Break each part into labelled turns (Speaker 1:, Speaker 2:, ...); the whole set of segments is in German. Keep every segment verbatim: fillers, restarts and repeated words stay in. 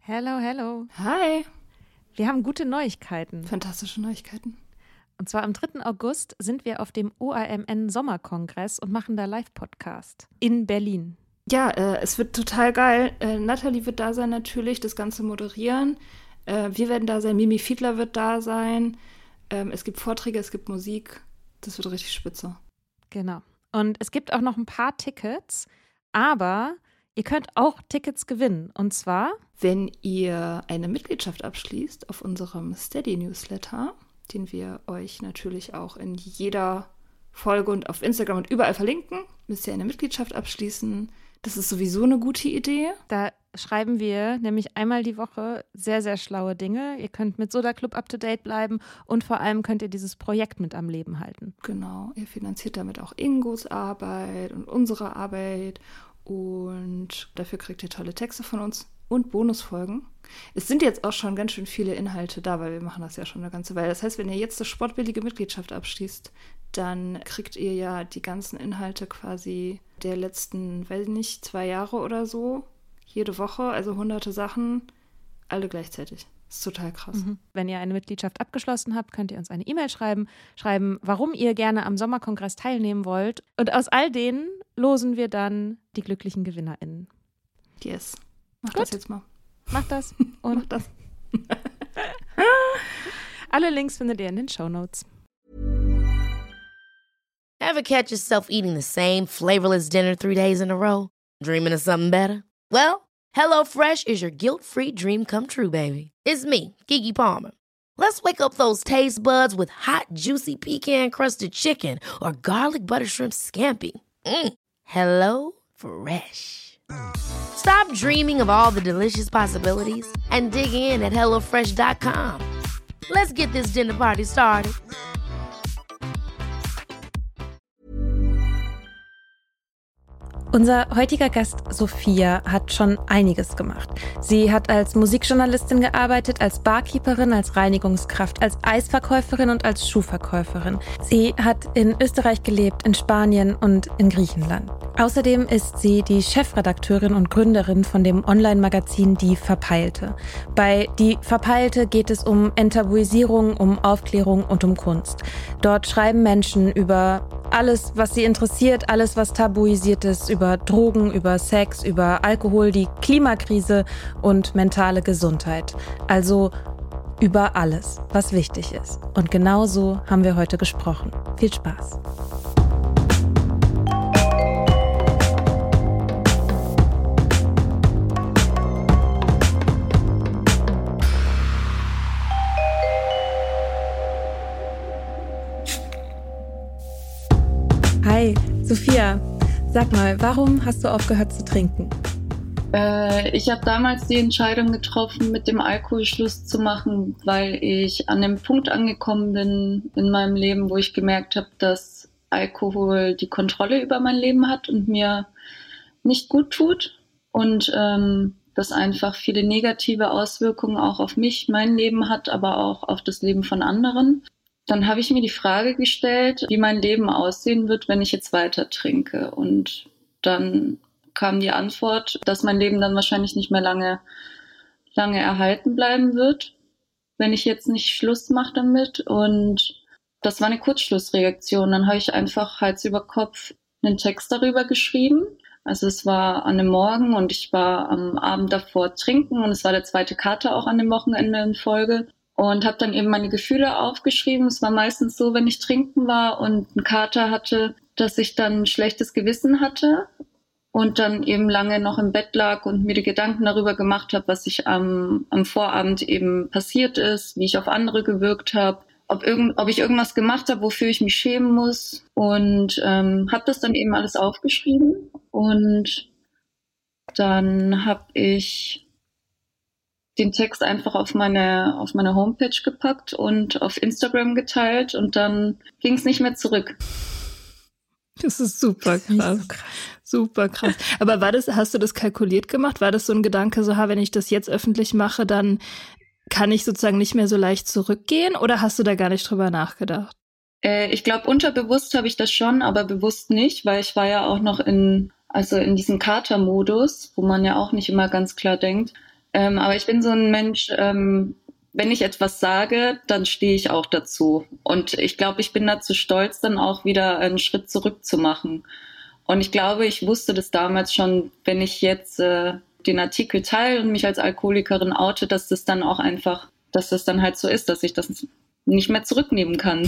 Speaker 1: Hello, hello.
Speaker 2: Hi.
Speaker 1: Wir haben gute Neuigkeiten.
Speaker 2: Fantastische Neuigkeiten.
Speaker 1: Und zwar am dritten August sind wir auf dem O A M N-Sommerkongress und machen da Live-Podcast in Berlin.
Speaker 2: Ja, äh, es wird total geil. Äh, Nathalie wird da sein natürlich, das Ganze moderieren. Äh, wir werden da sein, Mimi Fiedler wird da sein. Ähm, es gibt Vorträge, es gibt Musik. Das wird richtig spitze.
Speaker 1: Genau. Und es gibt auch noch ein paar Tickets, aber ihr könnt auch Tickets gewinnen. Und zwar,
Speaker 2: wenn ihr eine Mitgliedschaft abschließt auf unserem Steady-Newsletter, den wir euch natürlich auch in jeder Folge und auf Instagram und überall verlinken, müsst ihr eine Mitgliedschaft abschließen. Das ist sowieso eine gute Idee.
Speaker 1: Da schreiben wir nämlich einmal die Woche sehr, sehr schlaue Dinge. Ihr könnt mit Soda Club up-to-date bleiben und vor allem könnt ihr dieses Projekt mit am Leben halten.
Speaker 2: Genau, ihr finanziert damit auch Ingos Arbeit und unsere Arbeit und dafür kriegt ihr tolle Texte von uns und Bonusfolgen. Es sind jetzt auch schon ganz schön viele Inhalte da, weil wir machen das ja schon eine ganze Weile. Das heißt, wenn ihr jetzt eine sportbillige Mitgliedschaft abschließt, dann kriegt ihr ja die ganzen Inhalte quasi der letzten, weiß ich nicht, zwei Jahre oder so, jede Woche, also hunderte Sachen, alle gleichzeitig. Das ist total krass.
Speaker 1: Mhm. Wenn ihr eine Mitgliedschaft abgeschlossen habt, könnt ihr uns eine E-Mail schreiben, schreiben, warum ihr gerne am Sommerkongress teilnehmen wollt. Und aus all denen losen wir dann die glücklichen GewinnerInnen.
Speaker 2: Yes. Mach
Speaker 1: Gut.
Speaker 2: das jetzt mal.
Speaker 1: Mach das. Und
Speaker 2: Mach das.
Speaker 1: alle Links findet ihr in den Shownotes.
Speaker 3: Ever catch yourself eating the same flavorless dinner three days in a row? Dreaming of something better? Well, HelloFresh is your guilt-free dream come true, baby. It's me, Keke Palmer. Let's wake up those taste buds with hot, juicy pecan-crusted chicken or garlic butter shrimp scampi. Mm. Hello Fresh. Stop dreaming of all the delicious possibilities and dig in at hello fresh dot com. Let's get this dinner party started.
Speaker 1: Unser heutiger Gast Sophia hat schon einiges gemacht. Sie hat als Musikjournalistin gearbeitet, als Barkeeperin, als Reinigungskraft, als Eisverkäuferin und als Schuhverkäuferin. Sie hat in Österreich gelebt, in Spanien und in Griechenland. Außerdem ist sie die Chefredakteurin und Gründerin von dem Online-Magazin Die Verpeilte. Bei Die Verpeilte geht es um Enttabuisierung, um Aufklärung und um Kunst. Dort schreiben Menschen über alles, was sie interessiert, alles, was tabuisiert ist, über Drogen, über Sex, über Alkohol, die Klimakrise und mentale Gesundheit. Also über alles, was wichtig ist. Und genau so haben wir heute gesprochen. Viel Spaß. Hi, Sophia. Sag mal, warum hast du aufgehört zu trinken?
Speaker 4: Äh, ich habe damals die Entscheidung getroffen, mit dem Alkohol Schluss zu machen, weil ich an dem Punkt angekommen bin in meinem Leben, wo ich gemerkt habe, dass Alkohol die Kontrolle über mein Leben hat und mir nicht gut tut und ähm, das einfach viele negative Auswirkungen auch auf mich, mein Leben hat, aber auch auf das Leben von anderen. Dann habe ich mir die Frage gestellt, wie mein Leben aussehen wird, wenn ich jetzt weiter trinke. Und dann kam die Antwort, dass mein Leben dann wahrscheinlich nicht mehr lange, lange erhalten bleiben wird, wenn ich jetzt nicht Schluss mache damit. Und das war eine Kurzschlussreaktion. Dann habe ich einfach Hals über Kopf einen Text darüber geschrieben. Also es war an einem Morgen und ich war am Abend davor trinken und es war der zweite Kater auch an dem Wochenende in Folge. Und habe dann eben meine Gefühle aufgeschrieben. Es war meistens so, wenn ich trinken war und einen Kater hatte, dass ich dann ein schlechtes Gewissen hatte und dann eben lange noch im Bett lag und mir die Gedanken darüber gemacht habe, was ich am, am Vorabend eben passiert ist, wie ich auf andere gewirkt habe, ob, irgend, ob ich irgendwas gemacht habe, wofür ich mich schämen muss. Und ähm, habe das dann eben alles aufgeschrieben. Und dann habe ich den Text einfach auf meine, auf meine Homepage gepackt und auf Instagram geteilt und dann ging es nicht mehr zurück.
Speaker 2: Das ist super krass. So krass. Super krass. Aber war das, hast du das kalkuliert gemacht? War das so ein Gedanke, so, ha, wenn ich das jetzt öffentlich mache, dann kann ich sozusagen nicht mehr so leicht zurückgehen? Oder hast du da gar nicht drüber nachgedacht?
Speaker 4: Äh, ich glaube, unterbewusst habe ich das schon, aber bewusst nicht, weil ich war ja auch noch in, also in diesem Kater-Modus, wo man ja auch nicht immer ganz klar denkt. Ähm, aber ich bin so ein Mensch, ähm, wenn ich etwas sage, dann stehe ich auch dazu. Und ich glaube, ich bin dazu stolz, dann auch wieder einen Schritt zurück zu machen. Und ich glaube, ich wusste das damals schon, wenn ich jetzt äh, den Artikel teile und mich als Alkoholikerin oute, dass das dann auch einfach, dass das dann halt so ist, dass ich das nicht mehr zurücknehmen kann.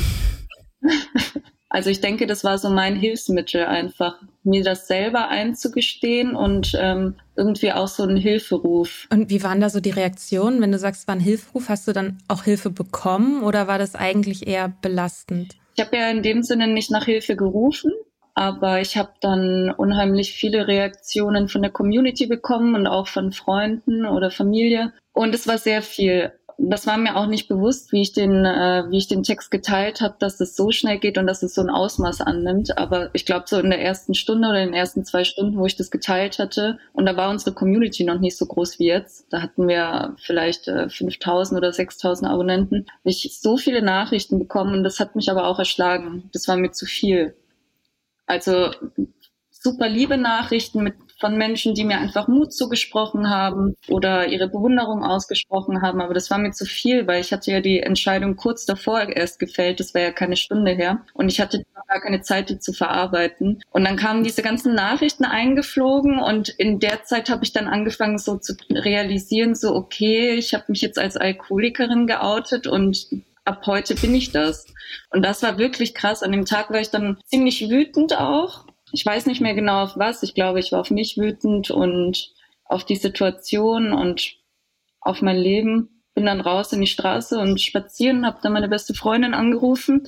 Speaker 4: Also ich denke, das war so mein Hilfsmittel einfach, mir das selber einzugestehen und ähm, irgendwie auch so ein Hilferuf.
Speaker 1: Und wie waren da so die Reaktionen? Wenn du sagst, es war ein Hilferuf, hast du dann auch Hilfe bekommen oder war das eigentlich eher belastend?
Speaker 4: Ich habe ja in dem Sinne nicht nach Hilfe gerufen, aber ich habe dann unheimlich viele Reaktionen von der Community bekommen und auch von Freunden oder Familie. Und es war sehr viel. Das war mir auch nicht bewusst, wie ich den, äh, wie ich den Text geteilt habe, dass es so schnell geht und dass es so ein Ausmaß annimmt. Aber ich glaube, so in der ersten Stunde oder in den ersten zwei Stunden, wo ich das geteilt hatte, und da war unsere Community noch nicht so groß wie jetzt, da hatten wir vielleicht äh, fünftausend oder sechstausend Abonnenten, habe ich so viele Nachrichten bekommen und das hat mich aber auch erschlagen. Das war mir zu viel. Also super liebe Nachrichten mit von Menschen, die mir einfach Mut zugesprochen haben oder ihre Bewunderung ausgesprochen haben. Aber das war mir zu viel, weil ich hatte ja die Entscheidung kurz davor erst gefällt. Das war ja keine Stunde her. Und ich hatte gar keine Zeit, die zu verarbeiten. Und dann kamen diese ganzen Nachrichten eingeflogen. Und in der Zeit habe ich dann angefangen, so zu realisieren, so okay, ich habe mich jetzt als Alkoholikerin geoutet und ab heute bin ich das. Und das war wirklich krass. An dem Tag war ich dann ziemlich wütend auch. Ich weiß nicht mehr genau auf was. Ich glaube, ich war auf mich wütend und auf die Situation und auf mein Leben. Bin dann raus in die Straße und spazieren, habe dann meine beste Freundin angerufen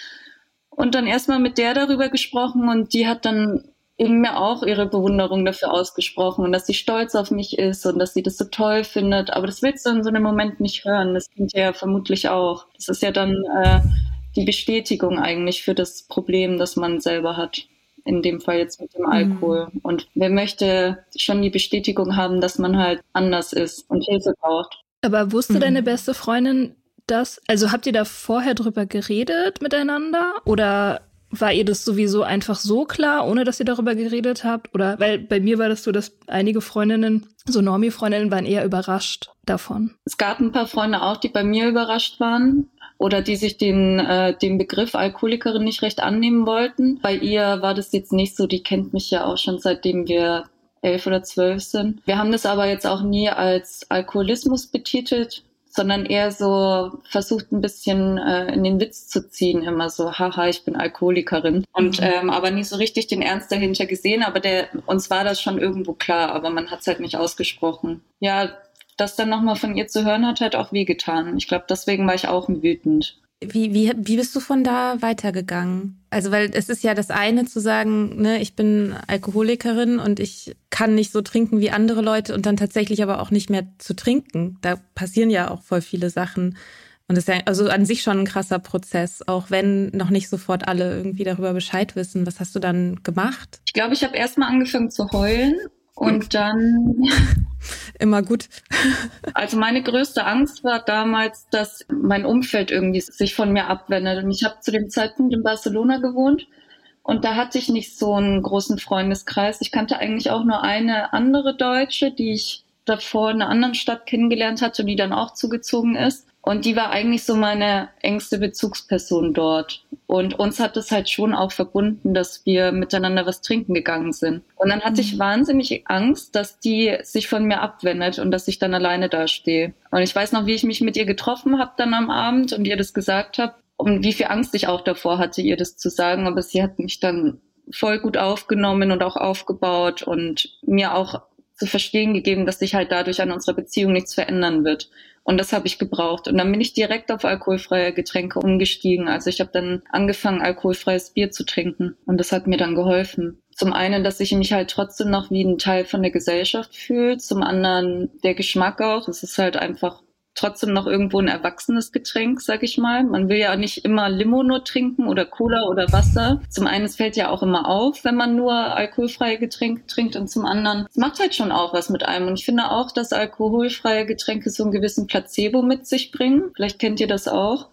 Speaker 4: und dann erstmal mit der darüber gesprochen und die hat dann eben mir auch ihre Bewunderung dafür ausgesprochen und dass sie stolz auf mich ist und dass sie das so toll findet. Aber das willst du in so einem Moment nicht hören. Das kennt ihr ja vermutlich auch. Das ist ja dann äh, die Bestätigung eigentlich für das Problem, das man selber hat. In dem Fall jetzt mit dem Alkohol. Mhm. Und wer möchte schon die Bestätigung haben, dass man halt anders ist und Hilfe braucht.
Speaker 2: Aber wusste
Speaker 1: Mhm.
Speaker 2: deine beste Freundin das? Also habt ihr da vorher drüber geredet miteinander? Oder war ihr das sowieso einfach so klar, ohne dass ihr darüber geredet habt? Oder, weil bei mir war das so, dass einige Freundinnen, so Normie-Freundinnen, waren eher überrascht davon.
Speaker 4: Es gab ein paar Freunde auch, die bei mir überrascht waren. Oder die sich den, äh, den Begriff Alkoholikerin nicht recht annehmen wollten. Bei ihr war das jetzt nicht so, die kennt mich ja auch schon seitdem wir elf oder zwölf sind. Wir haben das aber jetzt auch nie als Alkoholismus betitelt, sondern eher so versucht ein bisschen äh, in den Witz zu ziehen, immer so, haha, ich bin Alkoholikerin. Und ähm, aber nie so richtig den Ernst dahinter gesehen, aber der uns war das schon irgendwo klar, aber man hat es halt nicht ausgesprochen. Ja, das dann nochmal von ihr zu hören, hat halt auch wehgetan. Ich glaube, deswegen war ich auch wütend.
Speaker 1: Wie, wie, wie bist du von da weitergegangen? Also, weil es ist ja das eine zu sagen, ne, ich bin Alkoholikerin und ich kann nicht so trinken wie andere Leute und dann tatsächlich aber auch nicht mehr zu trinken. Da passieren ja auch voll viele Sachen. Und das ist ja also an sich schon ein krasser Prozess, auch wenn noch nicht sofort alle irgendwie darüber Bescheid wissen. Was hast du dann gemacht?
Speaker 4: Ich glaube, ich habe erstmal angefangen zu heulen. Und dann...
Speaker 1: Immer gut.
Speaker 4: Also meine größte Angst war damals, dass mein Umfeld irgendwie sich von mir abwendet. Und ich habe zu dem Zeitpunkt in Barcelona gewohnt und da hatte ich nicht so einen großen Freundeskreis. Ich kannte eigentlich auch nur eine andere Deutsche, die ich davor in einer anderen Stadt kennengelernt hatte und die dann auch zugezogen ist. Und die war eigentlich so meine engste Bezugsperson dort. Und uns hat es halt schon auch verbunden, dass wir miteinander was trinken gegangen sind. Und dann hatte ich wahnsinnig Angst, dass die sich von mir abwendet und dass ich dann alleine dastehe. Und ich weiß noch, wie ich mich mit ihr getroffen habe dann am Abend und ihr das gesagt habe und wie viel Angst ich auch davor hatte, ihr das zu sagen. Aber sie hat mich dann voll gut aufgenommen und auch aufgebaut und mir auch zu verstehen gegeben, dass sich halt dadurch an unserer Beziehung nichts verändern wird. Und das habe ich gebraucht. Und dann bin ich direkt auf alkoholfreie Getränke umgestiegen. Also ich habe dann angefangen, alkoholfreies Bier zu trinken. Und das hat mir dann geholfen. Zum einen, dass ich mich halt trotzdem noch wie ein Teil von der Gesellschaft fühle. Zum anderen der Geschmack auch. Es ist halt einfach trotzdem noch irgendwo ein erwachsenes Getränk, sag ich mal. Man will ja nicht immer Limo nur trinken oder Cola oder Wasser. Zum einen, es fällt ja auch immer auf, wenn man nur alkoholfreie Getränke trinkt. Und zum anderen, es macht halt schon auch was mit einem. Und ich finde auch, dass alkoholfreie Getränke so einen gewissen Placebo mit sich bringen. Vielleicht kennt ihr das auch.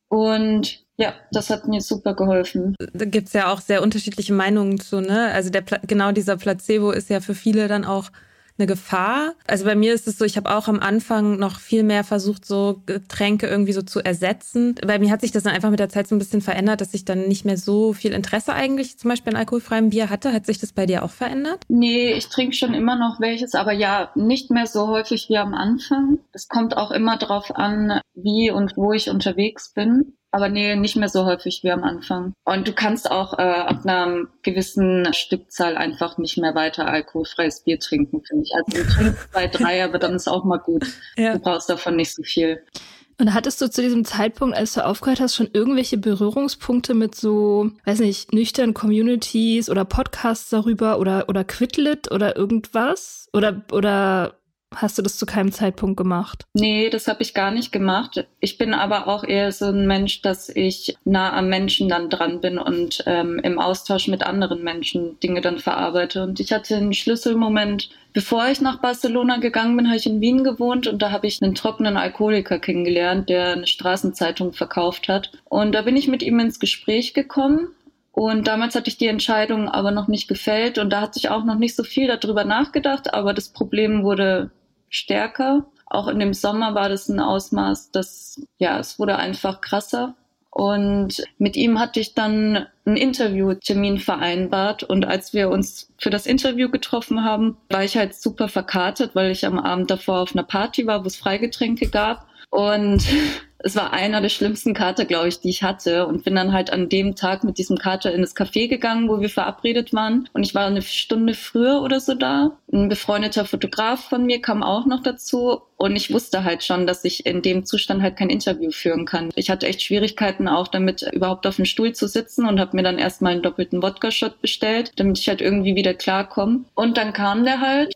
Speaker 4: Und ja, das hat mir super geholfen.
Speaker 1: Da gibt's ja auch sehr unterschiedliche Meinungen zu, ne? Also der Pla- genau dieser Placebo ist ja für viele dann auch eine Gefahr? Also bei mir ist es so, ich habe auch am Anfang noch viel mehr versucht, so Getränke irgendwie so zu ersetzen. Bei mir hat sich das dann einfach mit der Zeit so ein bisschen verändert, dass ich dann nicht mehr so viel Interesse eigentlich zum Beispiel an alkoholfreiem Bier hatte. Hat sich das bei dir auch verändert?
Speaker 4: Nee, ich trinke schon immer noch welches, aber ja, nicht mehr so häufig wie am Anfang. Es kommt auch immer drauf an, wie und wo ich unterwegs bin. Aber nee, nicht mehr so häufig wie am Anfang. Und du kannst auch äh, ab einer gewissen Stückzahl einfach nicht mehr weiter alkoholfreies Bier trinken, finde ich. Also du trinkst zwei, drei, aber dann ist auch mal gut. Ja. Du brauchst davon nicht so viel.
Speaker 2: Und hattest du zu diesem Zeitpunkt, als du aufgehört hast, schon irgendwelche Berührungspunkte mit so, weiß nicht, nüchternen Communities oder Podcasts darüber oder oder Quidlit oder irgendwas? Oder oder hast du das zu keinem Zeitpunkt gemacht?
Speaker 4: Nee, das habe ich gar nicht gemacht. Ich bin aber auch eher so ein Mensch, dass ich nah am Menschen dann dran bin und ähm, im Austausch mit anderen Menschen Dinge dann verarbeite. Und ich hatte einen Schlüsselmoment, bevor ich nach Barcelona gegangen bin, habe ich in Wien gewohnt und da habe ich einen trockenen Alkoholiker kennengelernt, der eine Straßenzeitung verkauft hat. Und da bin ich mit ihm ins Gespräch gekommen. Und damals hatte ich die Entscheidung aber noch nicht gefällt und da hat sich auch noch nicht so viel darüber nachgedacht, aber das Problem wurde stärker. Auch in dem Sommer war das ein Ausmaß, das, ja, es wurde einfach krasser. Und mit ihm hatte ich dann einen Interviewtermin vereinbart. Und als wir uns für das Interview getroffen haben, war ich halt super verkatert, weil ich am Abend davor auf einer Party war, wo es Freigetränke gab. Und es war einer der schlimmsten Kater, glaube ich, die ich hatte. Und bin dann halt an dem Tag mit diesem Kater in das Café gegangen, wo wir verabredet waren. Und ich war eine Stunde früher oder so da. Ein befreundeter Fotograf von mir kam auch noch dazu. Und ich wusste halt schon, dass ich in dem Zustand halt kein Interview führen kann. Ich hatte echt Schwierigkeiten auch damit, überhaupt auf dem Stuhl zu sitzen und habe mir dann erstmal einen doppelten Wodka-Shot bestellt, damit ich halt irgendwie wieder klarkomme. Und dann kam der halt.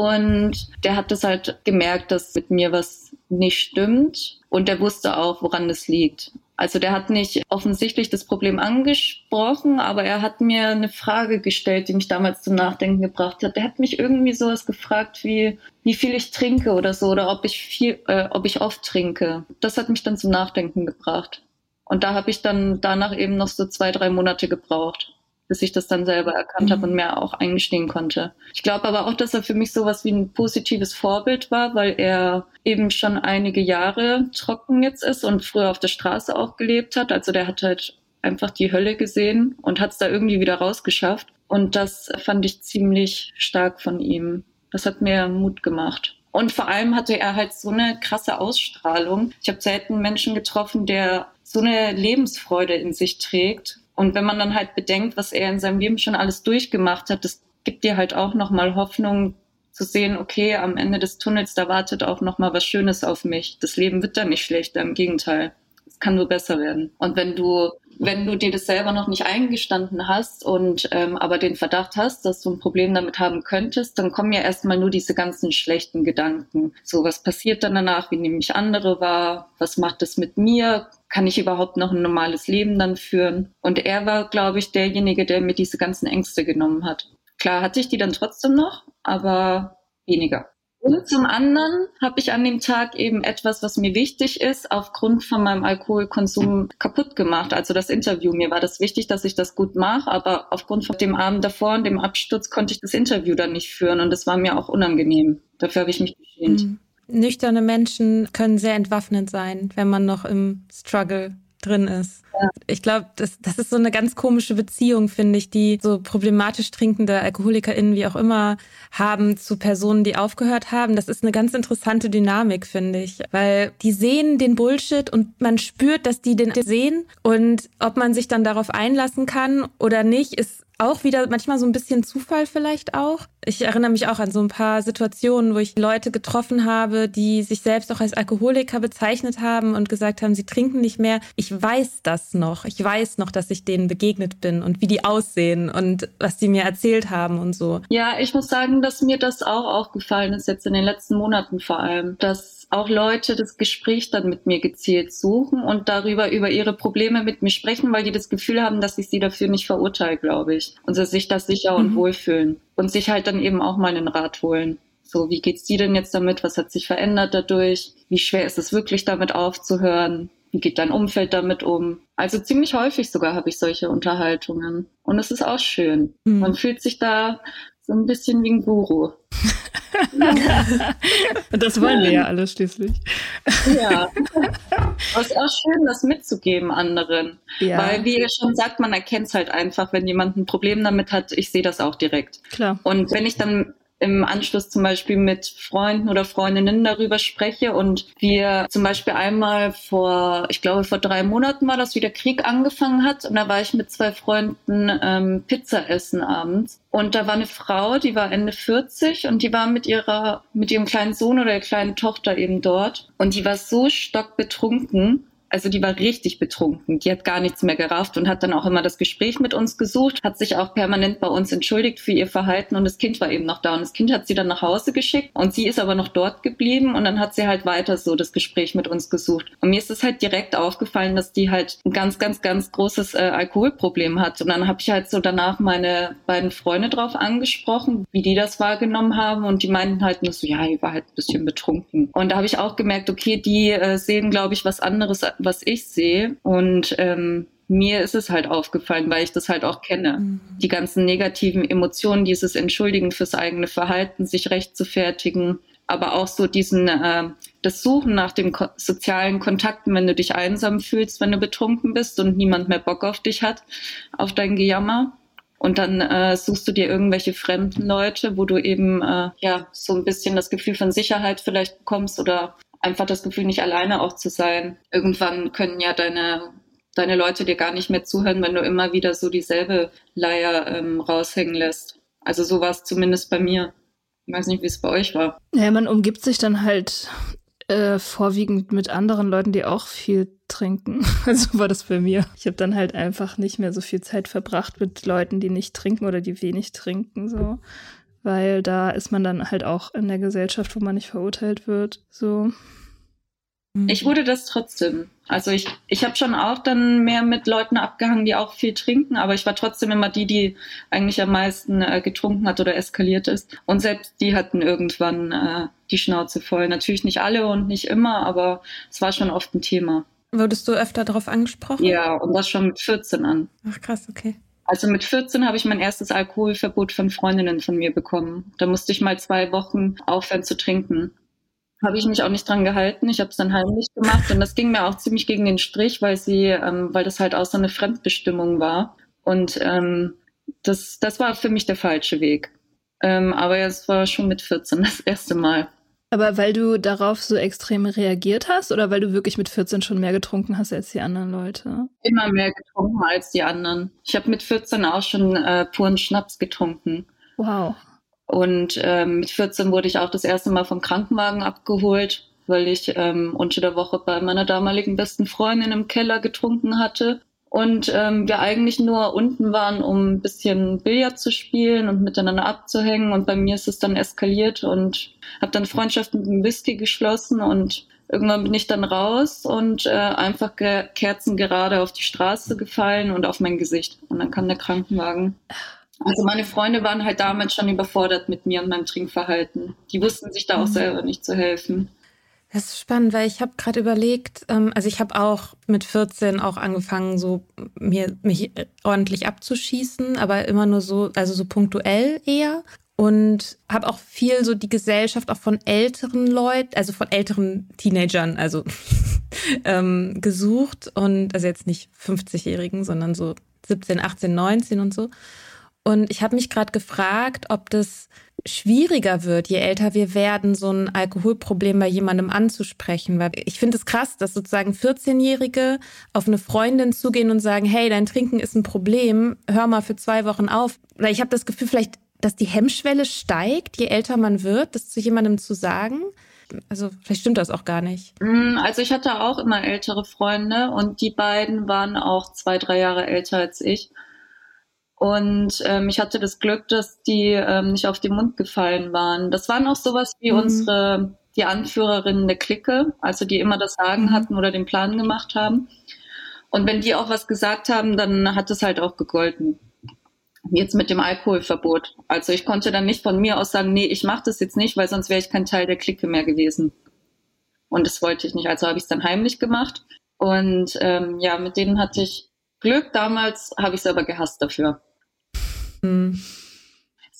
Speaker 4: Und der hat das halt gemerkt, dass mit mir was nicht stimmt. Und der wusste auch, woran das liegt. Also der hat nicht offensichtlich das Problem angesprochen, aber er hat mir eine Frage gestellt, die mich damals zum Nachdenken gebracht hat. Der hat mich irgendwie sowas gefragt wie, wie viel ich trinke oder so, oder ob ich viel, äh, ob ich oft trinke. Das hat mich dann zum Nachdenken gebracht. Und da habe ich dann danach eben noch so zwei, drei Monate gebraucht, bis ich das dann selber erkannt mhm. habe und mir auch eingestehen konnte. Ich glaube aber auch, dass er für mich sowas wie ein positives Vorbild war, weil er eben schon einige Jahre trocken jetzt ist und früher auf der Straße auch gelebt hat. Also der hat halt einfach die Hölle gesehen und hat es da irgendwie wieder rausgeschafft. Und das fand ich ziemlich stark von ihm. Das hat mir Mut gemacht. Und vor allem hatte er halt so eine krasse Ausstrahlung. Ich habe selten einen Menschen getroffen, der so eine Lebensfreude in sich trägt. Und wenn man dann halt bedenkt, was er in seinem Leben schon alles durchgemacht hat, das gibt dir halt auch nochmal Hoffnung zu sehen, okay, am Ende des Tunnels, da wartet auch nochmal was Schönes auf mich. Das Leben wird dann nicht schlechter, im Gegenteil. Es kann nur besser werden. Und wenn du, wenn du dir das selber noch nicht eingestanden hast und ähm, aber den Verdacht hast, dass du ein Problem damit haben könntest, dann kommen ja erstmal nur diese ganzen schlechten Gedanken. So, was passiert dann danach? Wie nehme ich andere wahr? Was macht das mit mir? Kann ich überhaupt noch ein normales Leben dann führen? Und er war, glaube ich, derjenige, der mir diese ganzen Ängste genommen hat. Klar hatte ich die dann trotzdem noch, aber weniger. Und zum anderen habe ich an dem Tag eben etwas, was mir wichtig ist, aufgrund von meinem Alkoholkonsum kaputt gemacht. Also das Interview, mir war das wichtig, dass ich das gut mache, aber aufgrund von dem Abend davor und dem Absturz konnte ich das Interview dann nicht führen und das war mir auch unangenehm. Dafür habe ich mich geschämt.
Speaker 1: Mhm. Nüchterne Menschen können sehr entwaffnend sein, wenn man noch im Struggle drin ist. Ja. Ich glaube, das, das ist so eine ganz komische Beziehung, finde ich, die so problematisch trinkende AlkoholikerInnen wie auch immer haben zu Personen, die aufgehört haben. Das ist eine ganz interessante Dynamik, finde ich, weil die sehen den Bullshit und man spürt, dass die den sehen und ob man sich dann darauf einlassen kann oder nicht, ist auch wieder manchmal so ein bisschen Zufall vielleicht auch. Ich erinnere mich auch an so ein paar Situationen, wo ich Leute getroffen habe, die sich selbst auch als Alkoholiker bezeichnet haben und gesagt haben, sie trinken nicht mehr. Ich weiß das noch. Ich weiß noch, dass ich denen begegnet bin und wie die aussehen und was die mir erzählt haben und so.
Speaker 4: Ja, ich muss sagen, dass mir das auch aufgefallen ist, jetzt in den letzten Monaten vor allem, dass auch Leute das Gespräch dann mit mir gezielt suchen und darüber über ihre Probleme mit mir sprechen, weil die das Gefühl haben, dass ich sie dafür nicht verurteile, glaube ich. Und sie sich da sicher mhm. und wohlfühlen. Und sich halt dann eben auch mal einen Rat holen. So, wie geht's dir denn jetzt damit? Was hat sich verändert dadurch? Wie schwer ist es wirklich, damit aufzuhören? Wie geht dein Umfeld damit um? Also ziemlich häufig sogar habe ich solche Unterhaltungen. Und es ist auch schön. Mhm. Man fühlt sich da So ein bisschen wie ein Guru.
Speaker 2: Das wollen wir ja alle schließlich.
Speaker 4: Ja. Aber es ist auch schön, das mitzugeben anderen. Ja. Weil, wie ihr schon sagt, man erkennt es halt einfach, wenn jemand ein Problem damit hat. Ich sehe das auch direkt.
Speaker 2: Klar.
Speaker 4: Und wenn ich dann im Anschluss zum Beispiel mit Freunden oder Freundinnen darüber spreche und wir zum Beispiel einmal vor, ich glaube vor drei Monaten war das, wie der Krieg angefangen hat und da war ich mit zwei Freunden ähm, Pizza essen abends und da war eine Frau, die war Ende vierzig und die war mit ihrer, mit ihrem kleinen Sohn oder der kleinen Tochter eben dort und die war so stockbetrunken. Also die war richtig betrunken, die hat gar nichts mehr gerafft und hat dann auch immer das Gespräch mit uns gesucht, hat sich auch permanent bei uns entschuldigt für ihr Verhalten und das Kind war eben noch da und das Kind hat sie dann nach Hause geschickt und sie ist aber noch dort geblieben und dann hat sie halt weiter so das Gespräch mit uns gesucht. Und mir ist es halt direkt aufgefallen, dass die halt ein ganz, ganz, ganz großes äh, Alkoholproblem hat und dann habe ich halt so danach meine beiden Freunde drauf angesprochen, wie die das wahrgenommen haben und die meinten halt nur so, ja, die war halt ein bisschen betrunken. Und da habe ich auch gemerkt, okay, die äh, sehen, glaube ich, was anderes, was ich sehe und ähm, mir ist es halt aufgefallen, weil ich das halt auch kenne. Mhm. Die ganzen negativen Emotionen, dieses Entschuldigen fürs eigene Verhalten, sich rechtfertigen, aber auch so diesen, äh, das Suchen nach dem ko- sozialen Kontakten, wenn du dich einsam fühlst, wenn du betrunken bist und niemand mehr Bock auf dich hat, auf dein Gejammer. Und dann äh, suchst du dir irgendwelche fremden Leute, wo du eben äh, ja so ein bisschen das Gefühl von Sicherheit vielleicht bekommst oder einfach das Gefühl, nicht alleine auch zu sein. Irgendwann können ja deine, deine Leute dir gar nicht mehr zuhören, wenn du immer wieder so dieselbe Leier ähm, raushängen lässt. Also so war es zumindest bei mir. Ich weiß nicht, wie es bei euch war.
Speaker 2: Ja, man umgibt sich dann halt äh, vorwiegend mit anderen Leuten, die auch viel trinken. Also war das bei mir. Ich habe dann halt einfach nicht mehr so viel Zeit verbracht mit Leuten, die nicht trinken oder die wenig trinken, so. Weil da ist man dann halt auch in der Gesellschaft, wo man nicht verurteilt wird, so.
Speaker 4: Ich wurde das trotzdem. Also ich, ich habe schon auch dann mehr mit Leuten abgehangen, die auch viel trinken, aber ich war trotzdem immer die, die eigentlich am meisten äh, getrunken hat oder eskaliert ist. Und selbst die hatten irgendwann äh, die Schnauze voll. Natürlich nicht alle und nicht immer, aber es war schon oft ein Thema.
Speaker 1: Wurdest du öfter darauf angesprochen?
Speaker 4: Ja, und das schon mit vierzehn an.
Speaker 1: Ach krass, okay.
Speaker 4: Also mit vierzehn habe ich mein erstes Alkoholverbot von Freundinnen von mir bekommen. Da musste ich mal zwei Wochen aufhören zu trinken. Habe ich mich auch nicht dran gehalten. Ich habe es dann heimlich gemacht und das ging mir auch ziemlich gegen den Strich, weil sie, ähm, weil das halt auch so eine Fremdbestimmung war. Und ähm, das, das war für mich der falsche Weg. Ähm, aber es war schon mit vierzehn das erste Mal.
Speaker 2: Aber weil du darauf so extrem reagiert hast oder weil du wirklich mit vierzehn schon mehr getrunken hast als die anderen Leute?
Speaker 4: Immer mehr getrunken als die anderen. Ich habe mit vierzehn auch schon äh, puren Schnaps getrunken.
Speaker 2: Wow.
Speaker 4: Und ähm, mit vierzehn wurde ich auch das erste Mal vom Krankenwagen abgeholt, weil ich ähm, unter der Woche bei meiner damaligen besten Freundin im Keller getrunken hatte. Und ähm, wir eigentlich nur unten waren, um ein bisschen Billard zu spielen und miteinander abzuhängen. Und bei mir ist es dann eskaliert und habe dann Freundschaft mit dem Whisky geschlossen. Und irgendwann bin ich dann raus und äh, einfach ge- kerzengerade auf die Straße gefallen und auf mein Gesicht. Und dann kam der Krankenwagen. Also meine Freunde waren halt damals schon überfordert mit mir und meinem Trinkverhalten. Die wussten sich da auch selber nicht zu helfen.
Speaker 1: Das ist spannend, weil ich habe gerade überlegt, ähm, also ich habe auch mit vierzehn auch angefangen, so mir mich ordentlich abzuschießen, aber immer nur so, also so punktuell eher. Und habe auch viel so die Gesellschaft auch von älteren Leuten, also von älteren Teenagern, also ähm, gesucht. Und also jetzt nicht fünfzigjährigen, sondern so siebzehn, achtzehn, neunzehn und so. Und ich habe mich gerade gefragt, ob das schwieriger wird, je älter wir werden, so ein Alkoholproblem bei jemandem anzusprechen. Weil ich finde es krass, dass sozusagen vierzehnjährige auf eine Freundin zugehen und sagen, hey, dein Trinken ist ein Problem, hör mal für zwei Wochen auf. Weil ich habe das Gefühl vielleicht, dass die Hemmschwelle steigt, je älter man wird, das zu jemandem zu sagen. Also vielleicht stimmt das auch gar nicht.
Speaker 4: Also ich hatte auch immer ältere Freunde und die beiden waren auch zwei, drei Jahre älter als ich. Und ähm, ich hatte das Glück, dass die ähm, nicht auf den Mund gefallen waren. Das waren auch sowas wie mhm. unsere, die Anführerinnen der Clique, also die immer das Sagen hatten oder den Plan gemacht haben. Und wenn die auch was gesagt haben, dann hat es halt auch gegolten. Jetzt mit dem Alkoholverbot. Also ich konnte dann nicht von mir aus sagen, nee, ich mache das jetzt nicht, weil sonst wäre ich kein Teil der Clique mehr gewesen. Und das wollte ich nicht. Also habe ich es dann heimlich gemacht. Und ähm, ja, mit denen hatte ich Glück. Damals habe ich es aber gehasst dafür. Sie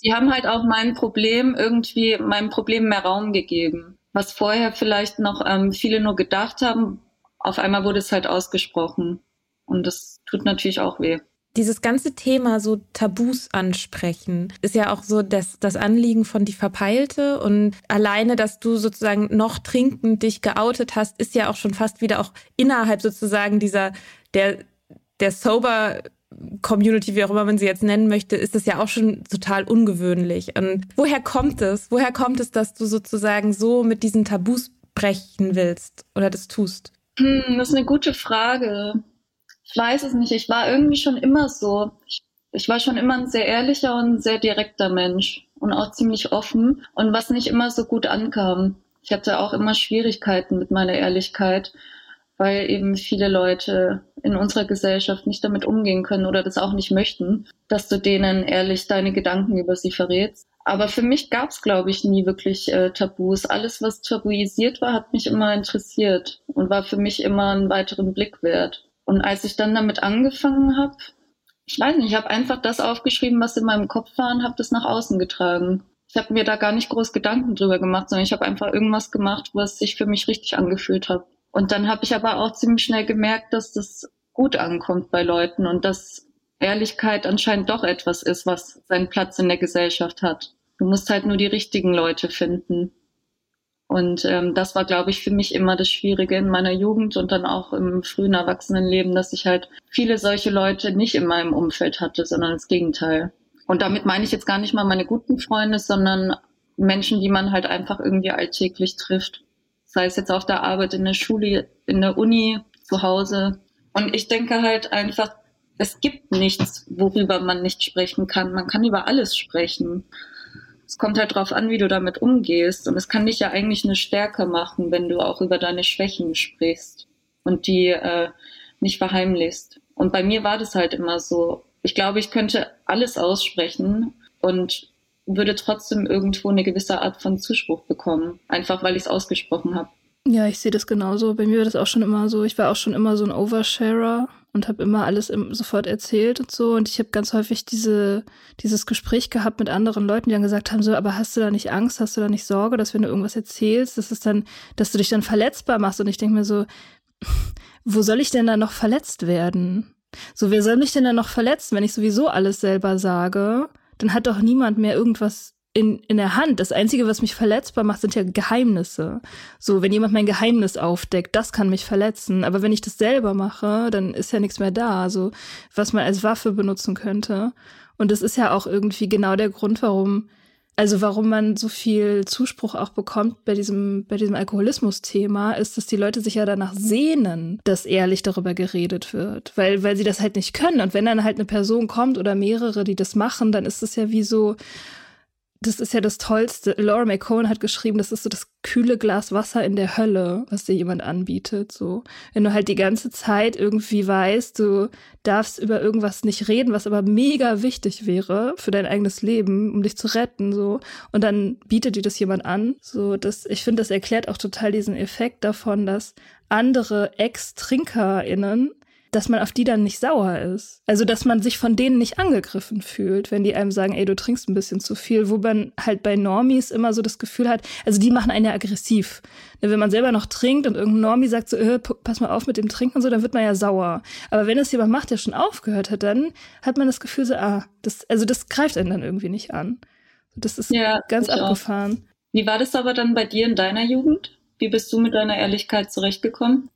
Speaker 4: Die haben halt auch mein Problem irgendwie, meinem Problem mehr Raum gegeben. Was vorher vielleicht noch ähm, viele nur gedacht haben, auf einmal wurde es halt ausgesprochen. Und das tut natürlich auch weh.
Speaker 1: Dieses ganze Thema so Tabus ansprechen ist ja auch so das, das Anliegen von Die Verpeilte. Und alleine, dass du sozusagen noch trinkend dich geoutet hast, ist ja auch schon fast wieder auch innerhalb sozusagen dieser, der, der Sober-Community, wie auch immer man sie jetzt nennen möchte, ist das ja auch schon total ungewöhnlich. Und woher kommt es? Woher kommt es, dass du sozusagen so mit diesen Tabus brechen willst oder das tust?
Speaker 4: Hm, das ist eine gute Frage. Ich weiß es nicht. Ich war irgendwie schon immer so. Ich, ich war schon immer ein sehr ehrlicher und sehr direkter Mensch und auch ziemlich offen. Und was nicht immer so gut ankam. Ich hatte auch immer Schwierigkeiten mit meiner Ehrlichkeit, weil eben viele Leute in unserer Gesellschaft nicht damit umgehen können oder das auch nicht möchten, dass du denen ehrlich deine Gedanken über sie verrätst. Aber für mich gab es, glaube ich, nie wirklich äh, Tabus. Alles, was tabuisiert war, hat mich immer interessiert und war für mich immer einen weiteren Blick wert. Und als ich dann damit angefangen habe, ich weiß nicht, ich habe einfach das aufgeschrieben, was in meinem Kopf war und habe das nach außen getragen. Ich habe mir da gar nicht groß Gedanken drüber gemacht, sondern ich habe einfach irgendwas gemacht, was sich für mich richtig angefühlt hat. Und dann habe ich aber auch ziemlich schnell gemerkt, dass das gut ankommt bei Leuten und dass Ehrlichkeit anscheinend doch etwas ist, was seinen Platz in der Gesellschaft hat. Du musst halt nur die richtigen Leute finden. Und ähm, das war, glaube ich, für mich immer das Schwierige in meiner Jugend und dann auch im frühen Erwachsenenleben, dass ich halt viele solche Leute nicht in meinem Umfeld hatte, sondern das Gegenteil. Und damit meine ich jetzt gar nicht mal meine guten Freunde, sondern Menschen, die man halt einfach irgendwie alltäglich trifft. Sei es jetzt auf der Arbeit, in der Schule, in der Uni, zu Hause. Und ich denke halt einfach, es gibt nichts, worüber man nicht sprechen kann. Man kann über alles sprechen. Es kommt halt drauf an, wie du damit umgehst. Und es kann dich ja eigentlich eine Stärke machen, wenn du auch über deine Schwächen sprichst und die äh, nicht verheimlichst. Und bei mir war das halt immer so. Ich glaube, ich könnte alles aussprechen und würde trotzdem irgendwo eine gewisse Art von Zuspruch bekommen. Einfach, weil ich es ausgesprochen habe.
Speaker 2: Ja, ich sehe das genauso. Bei mir war das auch schon immer so. Ich war auch schon immer so ein Oversharer und habe immer alles im, sofort erzählt und so. Und ich habe ganz häufig diese dieses Gespräch gehabt mit anderen Leuten, die dann gesagt haben, so, aber hast du da nicht Angst, hast du da nicht Sorge, dass wenn du irgendwas erzählst, dass es dann, dass du dich dann verletzbar machst? Und ich denke mir so, wo soll ich denn da noch verletzt werden? So, wer soll mich denn da noch verletzen, wenn ich sowieso alles selber sage? Dann hat doch niemand mehr irgendwas in, in der Hand. Das Einzige, was mich verletzbar macht, sind ja Geheimnisse. So, wenn jemand mein Geheimnis aufdeckt, das kann mich verletzen. Aber wenn ich das selber mache, dann ist ja nichts mehr da, also was man als Waffe benutzen könnte. Und das ist ja auch irgendwie genau der Grund, warum, also warum man so viel Zuspruch auch bekommt bei diesem, bei diesem Alkoholismus-Thema, ist, dass die Leute sich ja danach sehnen, dass ehrlich darüber geredet wird. Weil, weil sie das halt nicht können. Und wenn dann halt eine Person kommt oder mehrere, die das machen, dann ist es ja wie so, das ist ja das Tollste. Laura McCone hat geschrieben, das ist so das kühle Glas Wasser in der Hölle, was dir jemand anbietet. So, wenn du halt die ganze Zeit irgendwie weißt, du darfst über irgendwas nicht reden, was aber mega wichtig wäre für dein eigenes Leben, um dich zu retten, so. Und dann bietet dir das jemand an. So, das, ich finde, das erklärt auch total diesen Effekt davon, dass andere Ex-TrinkerInnen, dass man auf die dann nicht sauer ist. Also, dass man sich von denen nicht angegriffen fühlt, wenn die einem sagen, ey, du trinkst ein bisschen zu viel, wo man halt bei Normies immer so das Gefühl hat, also die machen einen ja aggressiv. Wenn man selber noch trinkt und irgendein Normie sagt so, äh, pass mal auf mit dem Trinken und so, dann wird man ja sauer. Aber wenn es jemand macht, der schon aufgehört hat, dann hat man das Gefühl so, ah, das, also das greift einen dann irgendwie nicht an. Das ist ja, ganz abgefahren.
Speaker 4: Auch. Wie war das aber dann bei dir in deiner Jugend? Wie bist du mit deiner Ehrlichkeit zurechtgekommen?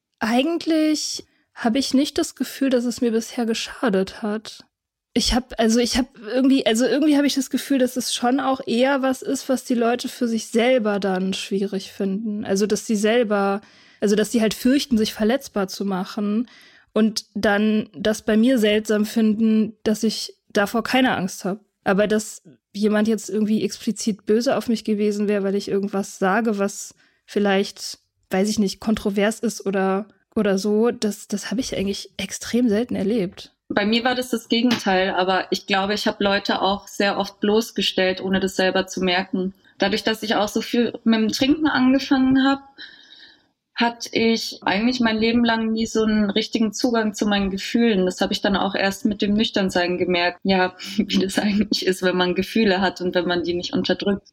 Speaker 2: Eigentlich habe ich nicht das Gefühl, dass es mir bisher geschadet hat. Ich habe, also ich habe irgendwie, also irgendwie habe ich das Gefühl, dass es schon auch eher was ist, was die Leute für sich selber dann schwierig finden. Also, dass sie selber, also dass sie halt fürchten, sich verletzbar zu machen und dann das bei mir seltsam finden, dass ich davor keine Angst habe. Aber dass jemand jetzt irgendwie explizit böse auf mich gewesen wäre, weil ich irgendwas sage, was vielleicht, weiß ich nicht, kontrovers ist oder oder so, das, das habe ich eigentlich extrem selten erlebt.
Speaker 4: Bei mir war das das Gegenteil, aber ich glaube, ich habe Leute auch sehr oft bloßgestellt, ohne das selber zu merken. Dadurch, dass ich auch so viel mit dem Trinken angefangen habe, hatte ich eigentlich mein Leben lang nie so einen richtigen Zugang zu meinen Gefühlen. Das habe ich dann auch erst mit dem Nüchternsein gemerkt, ja, wie das eigentlich ist, wenn man Gefühle hat und wenn man die nicht unterdrückt.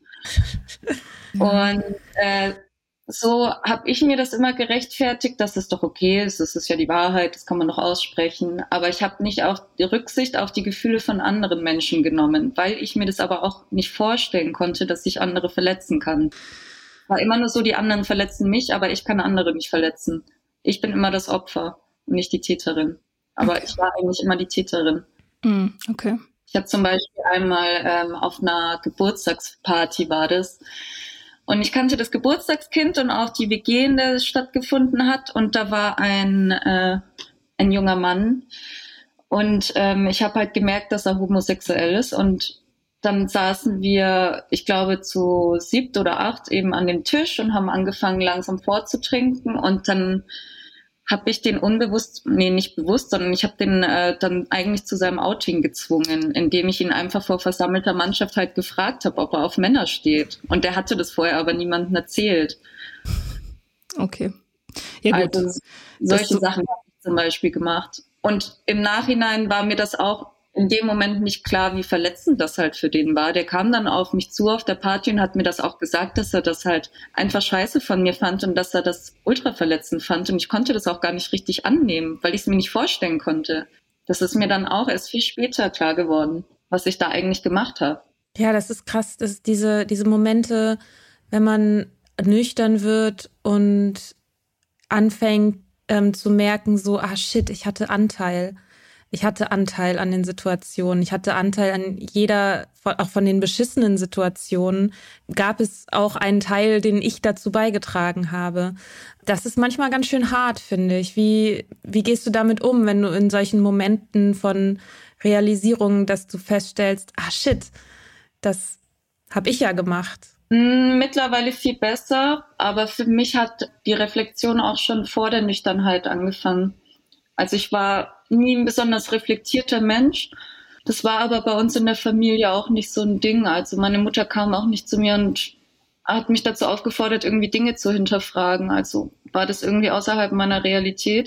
Speaker 4: Und äh, so habe ich mir das immer gerechtfertigt, dass es doch okay ist, das ist ja die Wahrheit, das kann man doch aussprechen. Aber ich habe nicht auch die Rücksicht auf die Gefühle von anderen Menschen genommen, weil ich mir das aber auch nicht vorstellen konnte, dass ich andere verletzen kann. War immer nur so, die anderen verletzen mich, aber ich kann andere nicht verletzen. Ich bin immer das Opfer und nicht die Täterin. Aber ich war eigentlich immer die Täterin.
Speaker 2: Mm, okay.
Speaker 4: Ich habe zum Beispiel einmal ähm, auf einer Geburtstagsparty war das. Und ich kannte das Geburtstagskind und auch die W G, in der es stattgefunden hat. Und da war ein, äh, ein junger Mann. Und ähm, ich habe halt gemerkt, dass er homosexuell ist. Und dann saßen wir, ich glaube, zu siebt oder acht eben an dem Tisch und haben angefangen, langsam vorzutrinken. Und dann habe ich den unbewusst, nee, nicht bewusst, sondern ich habe den äh, dann eigentlich zu seinem Outing gezwungen, indem ich ihn einfach vor versammelter Mannschaft halt gefragt habe, ob er auf Männer steht. Und der hatte das vorher aber niemandem erzählt.
Speaker 2: Okay. Ja, gut.
Speaker 4: Also solche
Speaker 2: so-
Speaker 4: Sachen habe ich zum Beispiel gemacht. Und im Nachhinein war mir das auch in dem Moment nicht klar, wie verletzend das halt für den war. Der kam dann auf mich zu auf der Party und hat mir das auch gesagt, dass er das halt einfach scheiße von mir fand und dass er das ultra verletzend fand. Und ich konnte das auch gar nicht richtig annehmen, weil ich es mir nicht vorstellen konnte. Das ist mir dann auch erst viel später klar geworden, was ich da eigentlich gemacht habe.
Speaker 1: Ja, das ist krass, dass diese, diese Momente, wenn man nüchtern wird und anfängt ähm, zu merken, so, ah shit, ich hatte Anteil. Ich hatte Anteil an den Situationen. Ich hatte Anteil an jeder, auch von den beschissenen Situationen, gab es auch einen Teil, den ich dazu beigetragen habe. Das ist manchmal ganz schön hart, finde ich. Wie, wie gehst du damit um, wenn du in solchen Momenten von Realisierung, dass du feststellst, ah shit, das habe ich ja gemacht.
Speaker 4: Mittlerweile viel besser, aber für mich hat die Reflexion auch schon vor der Nüchternheit angefangen. Also ich war nie ein besonders reflektierter Mensch. Das war aber bei uns in der Familie auch nicht so ein Ding. Also meine Mutter kam auch nicht zu mir und hat mich dazu aufgefordert, irgendwie Dinge zu hinterfragen. Also war das irgendwie außerhalb meiner Realität.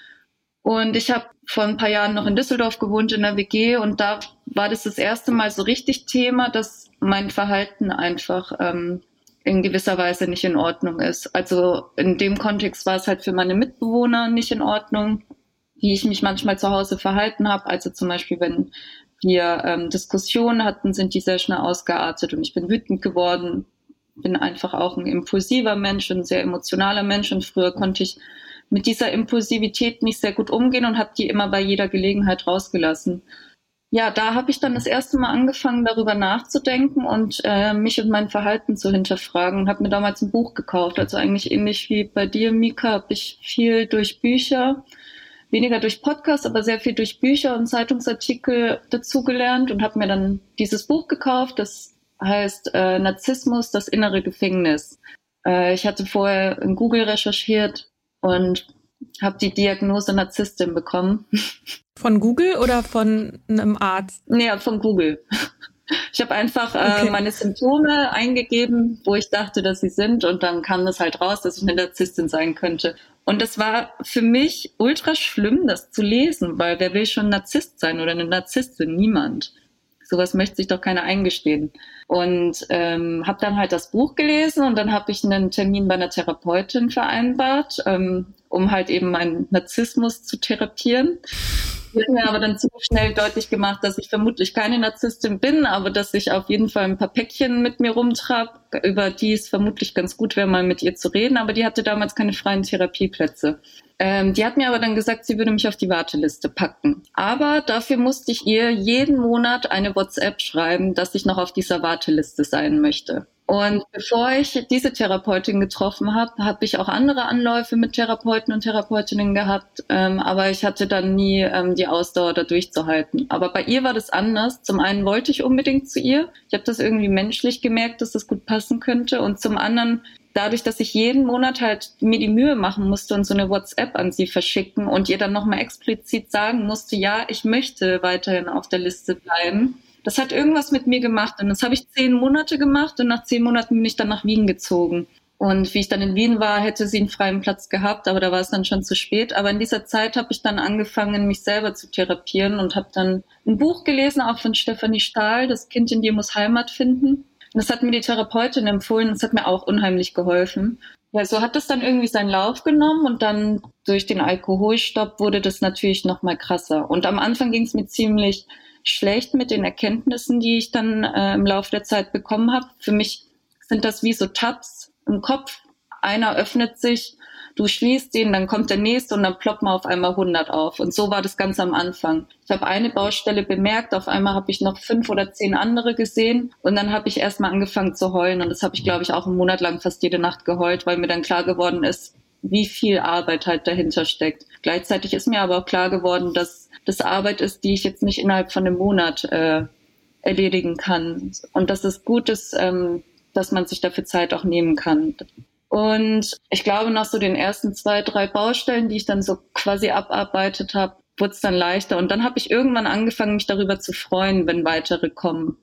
Speaker 4: Und ich habe vor ein paar Jahren noch in Düsseldorf gewohnt, in der W G. Und da war das das erste Mal so richtig Thema, dass mein Verhalten einfach ähm, in gewisser Weise nicht in Ordnung ist. Also in dem Kontext war es halt für meine Mitbewohner nicht in Ordnung, wie ich mich manchmal zu Hause verhalten habe. Also zum Beispiel, wenn wir ähm, Diskussionen hatten, sind die sehr schnell ausgeartet und ich bin wütend geworden. Bin einfach auch ein impulsiver Mensch, ein sehr emotionaler Mensch und früher konnte ich mit dieser Impulsivität nicht sehr gut umgehen und habe die immer bei jeder Gelegenheit rausgelassen. Ja, da habe ich dann das erste Mal angefangen, darüber nachzudenken und äh, mich und mein Verhalten zu hinterfragen und habe mir damals ein Buch gekauft. Also eigentlich ähnlich wie bei dir, Mika, habe ich viel durch Bücher, weniger durch Podcasts, aber sehr viel durch Bücher und Zeitungsartikel dazugelernt und habe mir dann dieses Buch gekauft, das heißt äh, Narzissmus, das innere Gefängnis. Äh, ich hatte vorher in Google recherchiert und habe die Diagnose Narzisstin bekommen.
Speaker 1: Von Google oder von einem Arzt?
Speaker 4: Nee, von Google. Ich habe einfach äh,
Speaker 1: Okay.
Speaker 4: meine Symptome eingegeben, wo ich dachte, dass sie sind und dann kam das halt raus, dass ich eine Narzisstin sein könnte. Und das war für mich ultra schlimm, das zu lesen, weil wer will schon Narzisst sein oder eine Narzisstin? Niemand. Sowas möchte sich doch keiner eingestehen. Und ähm, habe dann halt das Buch gelesen und dann habe ich einen Termin bei einer Therapeutin vereinbart, ähm, um halt eben meinen Narzissmus zu therapieren. Die hat mir aber dann ziemlich schnell deutlich gemacht, dass ich vermutlich keine Narzisstin bin, aber dass ich auf jeden Fall ein paar Päckchen mit mir rumtrab, über die es vermutlich ganz gut wäre, mal mit ihr zu reden. Aber die hatte damals keine freien Therapieplätze. Ähm, die hat mir aber dann gesagt, sie würde mich auf die Warteliste packen. Aber dafür musste ich ihr jeden Monat eine WhatsApp schreiben, dass ich noch auf dieser Warteliste sein möchte. Und bevor ich diese Therapeutin getroffen habe, habe ich auch andere Anläufe mit Therapeuten und Therapeutinnen gehabt, ähm, aber ich hatte dann nie ähm, die Ausdauer, da durchzuhalten. Aber bei ihr war das anders. Zum einen wollte ich unbedingt zu ihr. Ich habe das irgendwie menschlich gemerkt, dass das gut passen könnte. Und zum anderen, dadurch, dass ich jeden Monat halt mir die Mühe machen musste und so eine WhatsApp an sie verschicken und ihr dann nochmal explizit sagen musste, ja, ich möchte weiterhin auf der Liste bleiben. Das hat irgendwas mit mir gemacht und das habe ich zehn Monate gemacht und nach zehn Monaten bin ich dann nach Wien gezogen. Und wie ich dann in Wien war, hätte sie einen freien Platz gehabt, aber da war es dann schon zu spät. Aber in dieser Zeit habe ich dann angefangen, mich selber zu therapieren und habe dann ein Buch gelesen, auch von Stefanie Stahl, Das Kind in dir muss Heimat finden. Und das hat mir die Therapeutin empfohlen und das hat mir auch unheimlich geholfen. Ja, so hat das dann irgendwie seinen Lauf genommen und dann durch den Alkoholstopp wurde das natürlich noch mal krasser. Und am Anfang ging es mir ziemlich schlecht mit den Erkenntnissen, die ich dann äh, im Laufe der Zeit bekommen habe. Für mich sind das wie so Tabs im Kopf. Einer öffnet sich, du schließt den, dann kommt der nächste und dann ploppen auf einmal hundert auf. Und so war das ganz am Anfang. Ich habe eine Baustelle bemerkt, auf einmal habe ich noch fünf oder zehn andere gesehen und dann habe ich erstmal angefangen zu heulen und das habe ich, glaube ich, auch einen Monat lang fast jede Nacht geheult, weil mir dann klar geworden ist, wie viel Arbeit halt dahinter steckt. Gleichzeitig ist mir aber auch klar geworden, dass das Arbeit ist, die ich jetzt nicht innerhalb von einem Monat äh, erledigen kann und dass es gut ist, ähm, dass man sich dafür Zeit auch nehmen kann. Und ich glaube, nach so den ersten zwei, drei Baustellen, die ich dann so quasi abarbeitet habe, wurde es dann leichter. Und dann habe ich irgendwann angefangen, mich darüber zu freuen, wenn weitere kommen.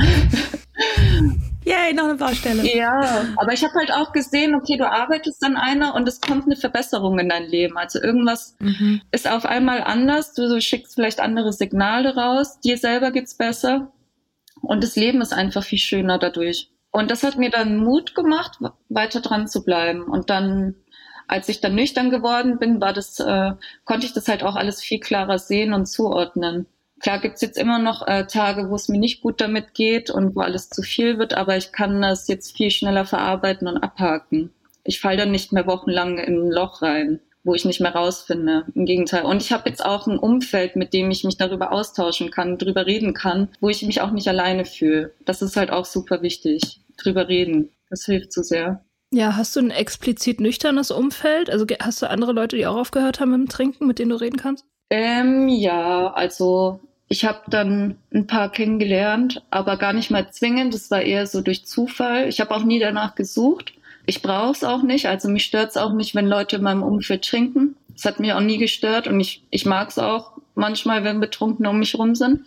Speaker 1: Yay, noch eine Baustelle.
Speaker 4: Ja, aber ich habe halt auch gesehen, okay, du arbeitest an einer und es kommt eine Verbesserung in dein Leben. Also irgendwas mhm. ist auf einmal anders. Du, du schickst vielleicht andere Signale raus. Dir selber geht's besser. Und das Leben ist einfach viel schöner dadurch. Und das hat mir dann Mut gemacht, weiter dran zu bleiben. Und dann, als ich dann nüchtern geworden bin, war das, äh, konnte ich das halt auch alles viel klarer sehen und zuordnen. Klar gibt's jetzt immer noch äh, Tage, wo es mir nicht gut damit geht und wo alles zu viel wird, aber ich kann das jetzt viel schneller verarbeiten und abhaken. Ich falle dann nicht mehr wochenlang in ein Loch rein, wo ich nicht mehr rausfinde. Im Gegenteil. Und ich habe jetzt auch ein Umfeld, mit dem ich mich darüber austauschen kann, drüber reden kann, wo ich mich auch nicht alleine fühle. Das ist halt auch super wichtig. Drüber reden. Das hilft so sehr.
Speaker 2: Ja, hast du ein explizit nüchternes Umfeld? Also hast du andere Leute, die auch aufgehört haben mit dem Trinken, mit denen du reden kannst?
Speaker 4: Ähm, ja, also ich habe dann ein paar kennengelernt, aber gar nicht mal zwingend. Das war eher so durch Zufall. Ich habe auch nie danach gesucht. Ich brauche es auch nicht. Also mich stört es auch nicht, wenn Leute in meinem Umfeld trinken. Das hat mich auch nie gestört und ich, ich mag es auch manchmal, wenn Betrunkene um mich rum sind.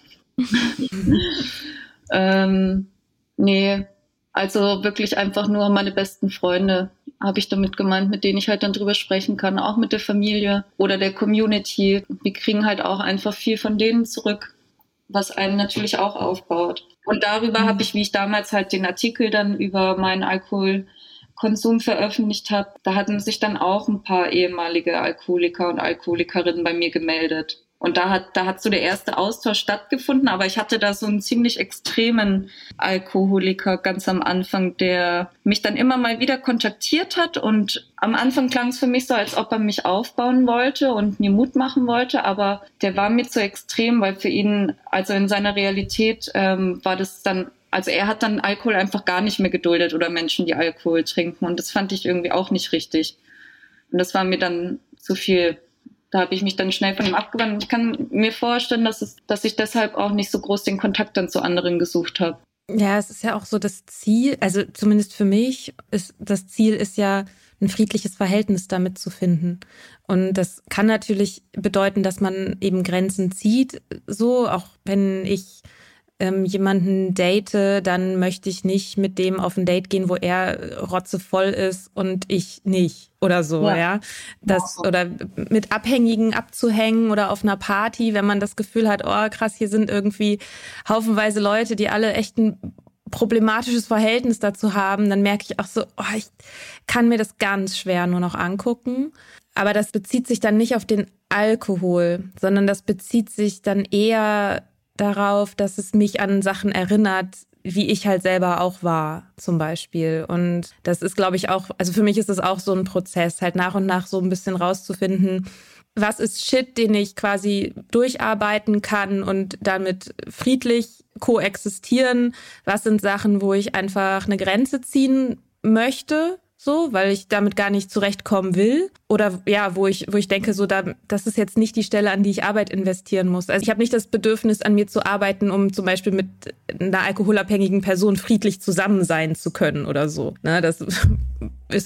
Speaker 4: ähm, nee, also wirklich einfach nur meine besten Freunde, habe ich damit gemeint, mit denen ich halt dann drüber sprechen kann, auch mit der Familie oder der Community. Wir kriegen halt auch einfach viel von denen zurück, was einen natürlich auch aufbaut. Und darüber habe ich, wie ich damals halt den Artikel dann über meinen Alkoholkonsum veröffentlicht habe, da hatten sich dann auch ein paar ehemalige Alkoholiker und Alkoholikerinnen bei mir gemeldet. Und da hat, da hat so der erste Austausch stattgefunden, aber ich hatte da so einen ziemlich extremen Alkoholiker ganz am Anfang, der mich dann immer mal wieder kontaktiert hat und am Anfang klang es für mich so, als ob er mich aufbauen wollte und mir Mut machen wollte, aber der war mir zu extrem, weil für ihn, also in seiner Realität ähm, war das dann, also er hat dann Alkohol einfach gar nicht mehr geduldet oder Menschen, die Alkohol trinken und das fand ich irgendwie auch nicht richtig. Und das war mir dann zu viel. Da habe ich mich dann schnell von ihm abgewandt. Ich kann mir vorstellen, dass, es, dass ich deshalb auch nicht so groß den Kontakt dann zu anderen gesucht habe.
Speaker 1: Ja, es ist ja auch so das Ziel, also zumindest für mich, ist das Ziel ist ja, ein friedliches Verhältnis damit zu finden. Und das kann natürlich bedeuten, dass man eben Grenzen zieht. So, auch wenn ich ähm, jemanden date, dann möchte ich nicht mit dem auf ein Date gehen, wo er rotzevoll ist und ich nicht oder so, ja. ja. Das, oder mit Abhängigen abzuhängen oder auf einer Party, wenn man das Gefühl hat, oh krass, hier sind irgendwie haufenweise Leute, die alle echt ein problematisches Verhältnis dazu haben, dann merke ich auch so, oh, ich kann mir das ganz schwer nur noch angucken. Aber das bezieht sich dann nicht auf den Alkohol, sondern das bezieht sich dann eher darauf, dass es mich an Sachen erinnert, wie ich halt selber auch war, zum Beispiel. Und das ist, glaube ich, auch, also für mich ist das auch so ein Prozess, halt nach und nach so ein bisschen rauszufinden, was ist Shit, den ich quasi durcharbeiten kann und damit friedlich koexistieren? Was sind Sachen, wo ich einfach eine Grenze ziehen möchte, so, weil ich damit gar nicht zurechtkommen will? Oder ja, wo ich wo ich denke, so da, das ist jetzt nicht die Stelle, an die ich Arbeit investieren muss. Also ich habe nicht das Bedürfnis, an mir zu arbeiten, um zum Beispiel mit einer alkoholabhängigen Person friedlich zusammen sein zu können oder so. Ne, das ist jetzt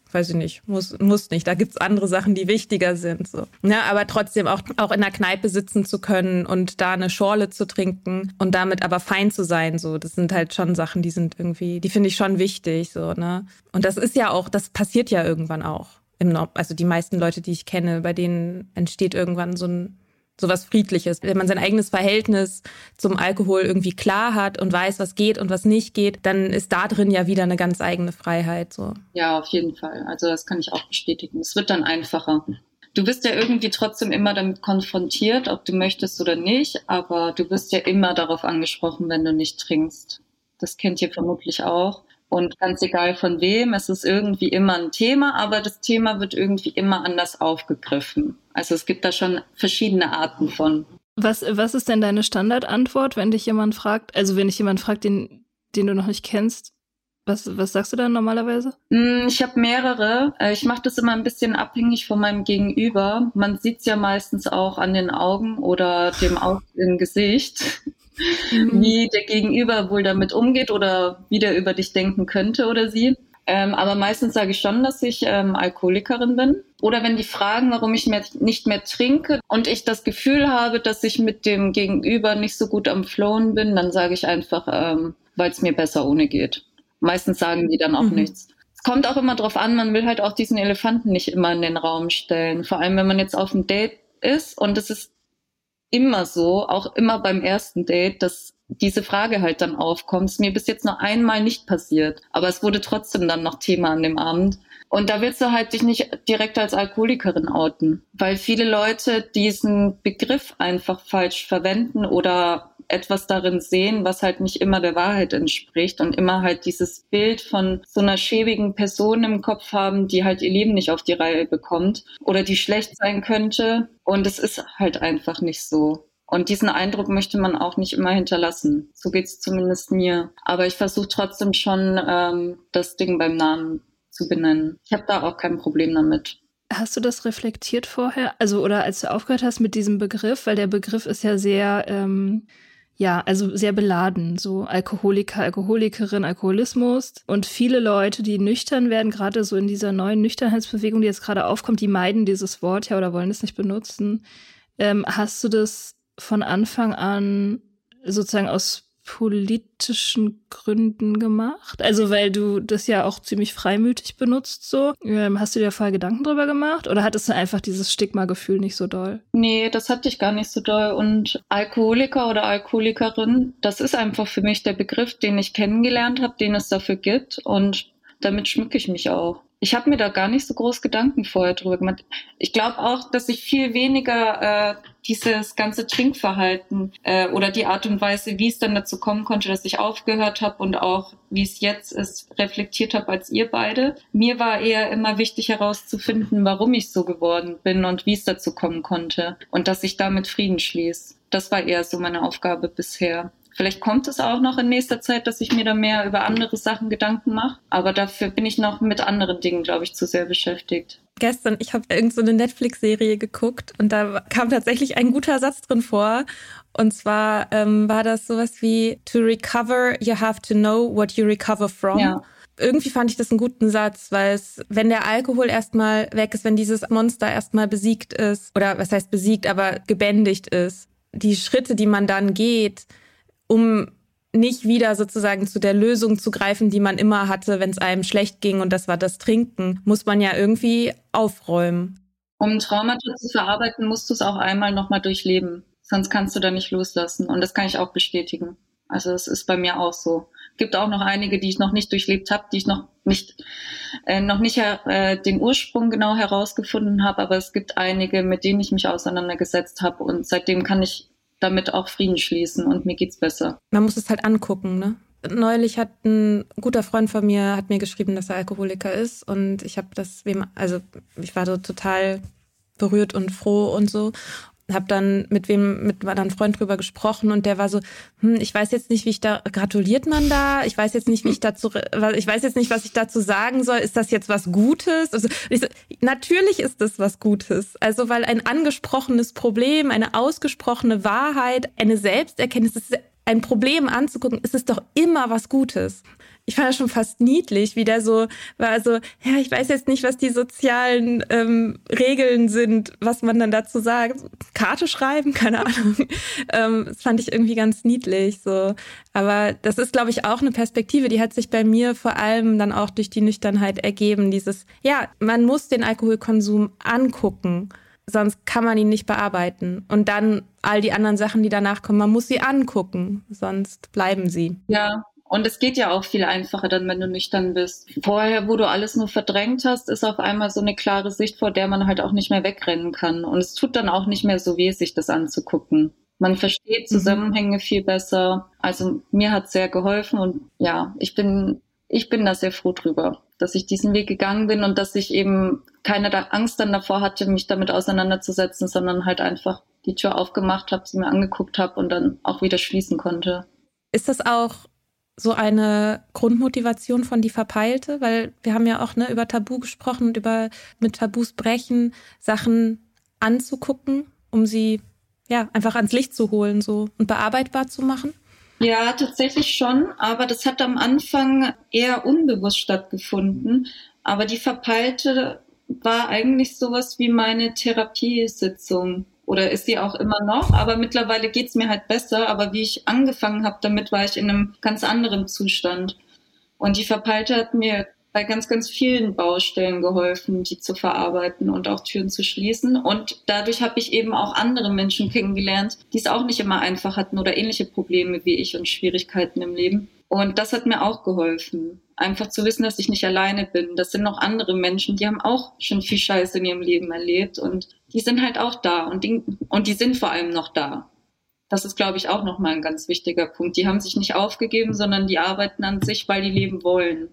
Speaker 1: weiß ich nicht, muss, muss nicht. Da gibt's andere Sachen, die wichtiger sind. So. Ja, aber trotzdem auch, auch in der Kneipe sitzen zu können und da eine Schorle zu trinken und damit aber fein zu sein. So, das sind halt schon Sachen, die sind irgendwie, die finde ich schon wichtig. So, ne? Und das ist ja auch, das passiert ja irgendwann auch. Im no- also die meisten Leute, die ich kenne, bei denen entsteht irgendwann so ein so was Friedliches. Wenn man sein eigenes Verhältnis zum Alkohol irgendwie klar hat und weiß, was geht und was nicht geht, dann ist da drin ja wieder eine ganz eigene Freiheit. So.
Speaker 4: Ja, auf jeden Fall. Also das kann ich auch bestätigen. Es wird dann einfacher. Du bist ja irgendwie trotzdem immer damit konfrontiert, ob du möchtest oder nicht, aber du wirst ja immer darauf angesprochen, wenn du nicht trinkst. Das kennt ihr vermutlich auch. Und ganz egal von wem, es ist irgendwie immer ein Thema, aber das Thema wird irgendwie immer anders aufgegriffen. Also es gibt da schon verschiedene Arten von.
Speaker 2: Was, was ist denn deine Standardantwort, wenn dich jemand fragt, also wenn dich jemand fragt, den, den du noch nicht kennst, was, was sagst du dann normalerweise?
Speaker 4: Ich habe mehrere. Ich mache das immer ein bisschen abhängig von meinem Gegenüber. Man sieht es ja meistens auch an den Augen oder dem Auge im Gesicht. Mhm. Wie der Gegenüber wohl damit umgeht oder wie der über dich denken könnte oder sie. Ähm, aber meistens sage ich schon, dass ich ähm, Alkoholikerin bin. Oder wenn die fragen, warum ich mehr, nicht mehr trinke und ich das Gefühl habe, dass ich mit dem Gegenüber nicht so gut am Flowen bin, dann sage ich einfach, ähm, weil es mir besser ohne geht. Meistens sagen die dann auch mhm. nichts. Es kommt auch immer drauf an, man will halt auch diesen Elefanten nicht immer in den Raum stellen. Vor allem, wenn man jetzt auf einem Date ist und es ist immer so, auch immer beim ersten Date, dass diese Frage halt dann aufkommt. Es ist mir bis jetzt nur einmal nicht passiert, aber es wurde trotzdem dann noch Thema an dem Abend. Und da willst du halt dich nicht direkt als Alkoholikerin outen, weil viele Leute diesen Begriff einfach falsch verwenden oder etwas darin sehen, was halt nicht immer der Wahrheit entspricht und immer halt dieses Bild von so einer schäbigen Person im Kopf haben, die halt ihr Leben nicht auf die Reihe bekommt oder die schlecht sein könnte. Und es ist halt einfach nicht so. Und diesen Eindruck möchte man auch nicht immer hinterlassen. So geht's zumindest mir. Aber ich versuche trotzdem schon, ähm, das Ding beim Namen zu benennen. Ich habe da auch kein Problem damit.
Speaker 2: Hast du das reflektiert vorher? Also, oder als du aufgehört hast mit diesem Begriff, weil der Begriff ist ja sehr, ähm, ja, also sehr beladen, so Alkoholiker, Alkoholikerin, Alkoholismus. Und viele Leute, die nüchtern werden, gerade so in dieser neuen Nüchternheitsbewegung, die jetzt gerade aufkommt, die meiden dieses Wort ja oder wollen es nicht benutzen. Ähm, hast du das von Anfang an sozusagen aus politischen Gründen gemacht? Also weil du das ja auch ziemlich freimütig benutzt so. Ähm, hast du dir vorher Gedanken drüber gemacht? Oder hattest du einfach dieses Stigma-Gefühl nicht so doll?
Speaker 4: Nee, das hatte ich gar nicht so doll. Und Alkoholiker oder Alkoholikerin, das ist einfach für mich der Begriff, den ich kennengelernt habe, den es dafür gibt. Und damit schmücke ich mich auch. Ich habe mir da gar nicht so groß Gedanken vorher drüber gemacht. Ich glaube auch, dass ich viel weniger äh, dieses ganze Trinkverhalten äh, oder die Art und Weise, wie es dann dazu kommen konnte, dass ich aufgehört habe und auch wie es jetzt ist, reflektiert habe als ihr beide. Mir war eher immer wichtig herauszufinden, warum ich so geworden bin und wie es dazu kommen konnte und dass ich damit Frieden schließe. Das war eher so meine Aufgabe bisher. Vielleicht kommt es auch noch in nächster Zeit, dass ich mir da mehr über andere Sachen Gedanken mache. Aber dafür bin ich noch mit anderen Dingen, glaube ich, zu sehr beschäftigt.
Speaker 1: Gestern, ich habe irgend so eine Netflix-Serie geguckt und da kam tatsächlich ein guter Satz drin vor. Und zwar ähm, war das sowas wie, to recover, you have to know what you recover from.
Speaker 4: Ja.
Speaker 1: Irgendwie fand ich das einen guten Satz, weil es, wenn der Alkohol erstmal weg ist, wenn dieses Monster erstmal besiegt ist, oder was heißt besiegt, aber gebändigt ist, die Schritte, die man dann geht, um nicht wieder sozusagen zu der Lösung zu greifen, die man immer hatte, wenn es einem schlecht ging und das war das Trinken, muss man ja irgendwie aufräumen.
Speaker 4: Um Traumata zu verarbeiten, musst du es auch einmal nochmal durchleben. Sonst kannst du da nicht loslassen. Und das kann ich auch bestätigen. Also es ist bei mir auch so. Es gibt auch noch einige, die ich noch nicht durchlebt habe, die ich noch nicht äh, noch nicht äh, den Ursprung genau herausgefunden habe. Aber es gibt einige, mit denen ich mich auseinandergesetzt habe. Und seitdem kann ich damit auch Frieden schließen und mir geht's besser.
Speaker 1: Man muss es halt angucken, ne? Neulich hat ein guter Freund von mir hat mir geschrieben, dass er Alkoholiker ist und ich habe das, also ich war so total berührt und froh und so. Habe dann mit wem, mit meinem Freund drüber gesprochen und der war so, hm, ich weiß jetzt nicht, wie ich da, gratuliert man da? Ich weiß jetzt nicht, wie ich dazu, ich weiß jetzt nicht, was ich dazu sagen soll. Ist das jetzt was Gutes? Also ich so, natürlich ist das was Gutes. Also weil ein angesprochenes Problem, eine ausgesprochene Wahrheit, eine Selbsterkenntnis, das ist ein Problem anzugucken, ist es doch immer was Gutes. ich fand das schon fast niedlich, wie der so war, so, ja, ich weiß jetzt nicht, was die sozialen ähm, Regeln sind, was man dann dazu sagt. Karte schreiben, keine Ahnung. ähm, das fand ich irgendwie ganz niedlich. So. Aber das ist, glaube ich, auch eine Perspektive, die hat sich bei mir vor allem dann auch durch die Nüchternheit ergeben. Dieses, ja, man muss den Alkoholkonsum angucken, sonst kann man ihn nicht bearbeiten. Und dann all die anderen Sachen, die danach kommen, man muss sie angucken, sonst bleiben sie.
Speaker 4: Ja. Und es geht ja auch viel einfacher dann, wenn du nüchtern bist. Vorher, wo du alles nur verdrängt hast, ist auf einmal so eine klare Sicht, vor der man halt auch nicht mehr wegrennen kann. Und es tut dann auch nicht mehr so weh, sich das anzugucken. Man versteht Zusammenhänge mhm. viel besser. Also mir hat es sehr geholfen und ja, ich bin, ich bin da sehr froh drüber, dass ich diesen Weg gegangen bin und dass ich eben keine Angst dann davor hatte, mich damit auseinanderzusetzen, sondern halt einfach die Tür aufgemacht habe, sie mir angeguckt habe und dann auch wieder schließen konnte.
Speaker 1: Ist das auch so eine Grundmotivation von Die Verpeilte? Weil wir haben ja auch ne, über Tabu gesprochen und über mit Tabus brechen, Sachen anzugucken, um sie ja einfach ans Licht zu holen so und bearbeitbar zu machen?
Speaker 4: Ja, tatsächlich schon, aber das hat am Anfang eher unbewusst stattgefunden. Aber Die Verpeilte war eigentlich sowas wie meine Therapiesitzung. Oder ist sie auch immer noch, aber mittlerweile geht's mir halt besser. Aber wie ich angefangen habe damit, war ich in einem ganz anderen Zustand. Und Die Verpeilte hat mir bei ganz, ganz vielen Baustellen geholfen, die zu verarbeiten und auch Türen zu schließen. Und dadurch habe ich eben auch andere Menschen kennengelernt, die es auch nicht immer einfach hatten oder ähnliche Probleme wie ich und Schwierigkeiten im Leben. Und das hat mir auch geholfen. Einfach zu wissen, dass ich nicht alleine bin. Das sind noch andere Menschen, die haben auch schon viel Scheiße in ihrem Leben erlebt und die sind halt auch da und die, und die sind vor allem noch da. Das ist, glaube ich, auch nochmal ein ganz wichtiger Punkt. Die haben sich nicht aufgegeben, sondern die arbeiten an sich, weil die leben wollen.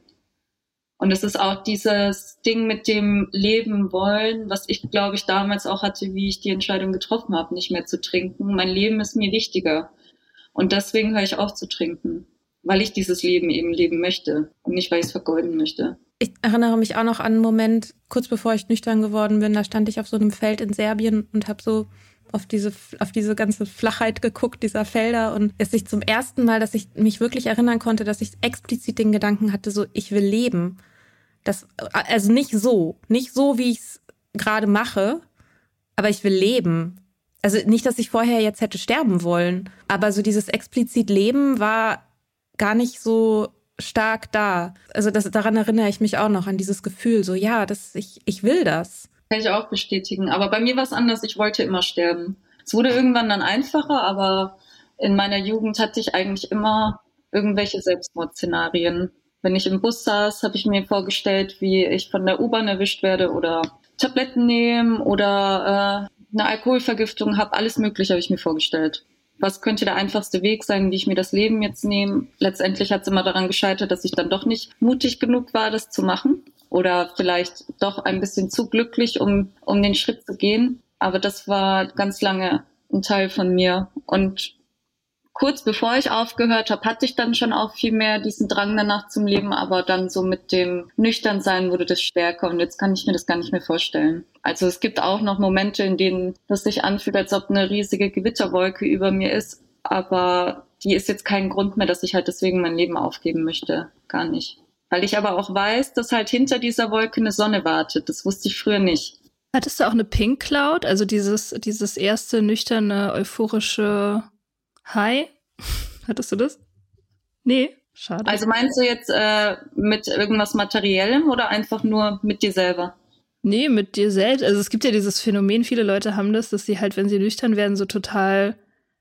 Speaker 4: Und es ist auch dieses Ding mit dem Leben wollen, was ich, glaube ich, damals auch hatte, wie ich die Entscheidung getroffen habe, nicht mehr zu trinken. Mein Leben ist mir wichtiger. Und deswegen höre ich auf zu trinken, weil ich dieses Leben eben leben möchte und nicht, weil ich es vergeuden möchte.
Speaker 1: Ich erinnere mich auch noch an einen Moment, kurz bevor ich nüchtern geworden bin, da stand ich auf so einem Feld in Serbien und habe so auf diese, auf diese ganze Flachheit geguckt, dieser Felder. Und es ist zum ersten Mal, dass ich mich wirklich erinnern konnte, dass ich explizit den Gedanken hatte, so, ich will leben. Das, also nicht so, nicht so, wie ich es gerade mache, aber ich will leben. Also nicht, dass ich vorher jetzt hätte sterben wollen, aber so dieses explizit Leben war gar nicht so stark da. Also das, daran erinnere ich mich auch noch, an dieses Gefühl, so ja, das, ich, ich will das.
Speaker 4: Kann ich auch bestätigen. Aber bei mir war es anders, ich wollte immer sterben. Es wurde irgendwann dann einfacher, aber in meiner Jugend hatte ich eigentlich immer irgendwelche Selbstmordszenarien. Wenn ich im Bus saß, habe ich mir vorgestellt, wie ich von der U-Bahn erwischt werde oder Tabletten nehmen oder äh, eine Alkoholvergiftung habe. Alles Mögliche habe ich mir vorgestellt. Was könnte der einfachste Weg sein, wie ich mir das Leben jetzt nehme? Letztendlich hat es immer daran gescheitert, dass ich dann doch nicht mutig genug war, das zu machen. Oder vielleicht doch ein bisschen zu glücklich, um, um den Schritt zu gehen. Aber das war ganz lange ein Teil von mir. Und kurz bevor ich aufgehört habe, hatte ich dann schon auch viel mehr diesen Drang danach zum Leben. Aber dann so mit dem Nüchternsein wurde das stärker. Und jetzt kann ich mir das gar nicht mehr vorstellen. Also es gibt auch noch Momente, in denen das sich anfühlt, als ob eine riesige Gewitterwolke über mir ist. Aber die ist jetzt kein Grund mehr, dass ich halt deswegen mein Leben aufgeben möchte. Gar nicht. Weil ich aber auch weiß, dass halt hinter dieser Wolke eine Sonne wartet. Das wusste ich früher nicht.
Speaker 2: Hattest du auch eine Pink Cloud? Also dieses, dieses erste nüchterne, euphorische High? Hattest du das? Nee, schade.
Speaker 4: Also meinst du jetzt äh, mit irgendwas Materiellem oder einfach nur mit dir selber?
Speaker 2: Nee, mit dir selbst. Also es gibt ja dieses Phänomen, viele Leute haben das, dass sie halt, wenn sie nüchtern werden, so total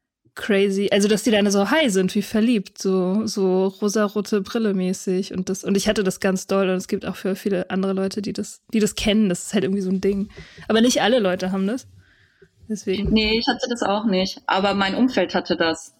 Speaker 2: crazy, also dass die dann so high sind, wie verliebt, so so rosarote Brille mäßig und das und ich hatte das ganz doll und es gibt auch für viele andere Leute, die das die das kennen, das ist halt irgendwie so ein Ding. Aber nicht alle Leute haben das. Deswegen.
Speaker 4: Nee, ich hatte das auch nicht, aber mein Umfeld hatte das.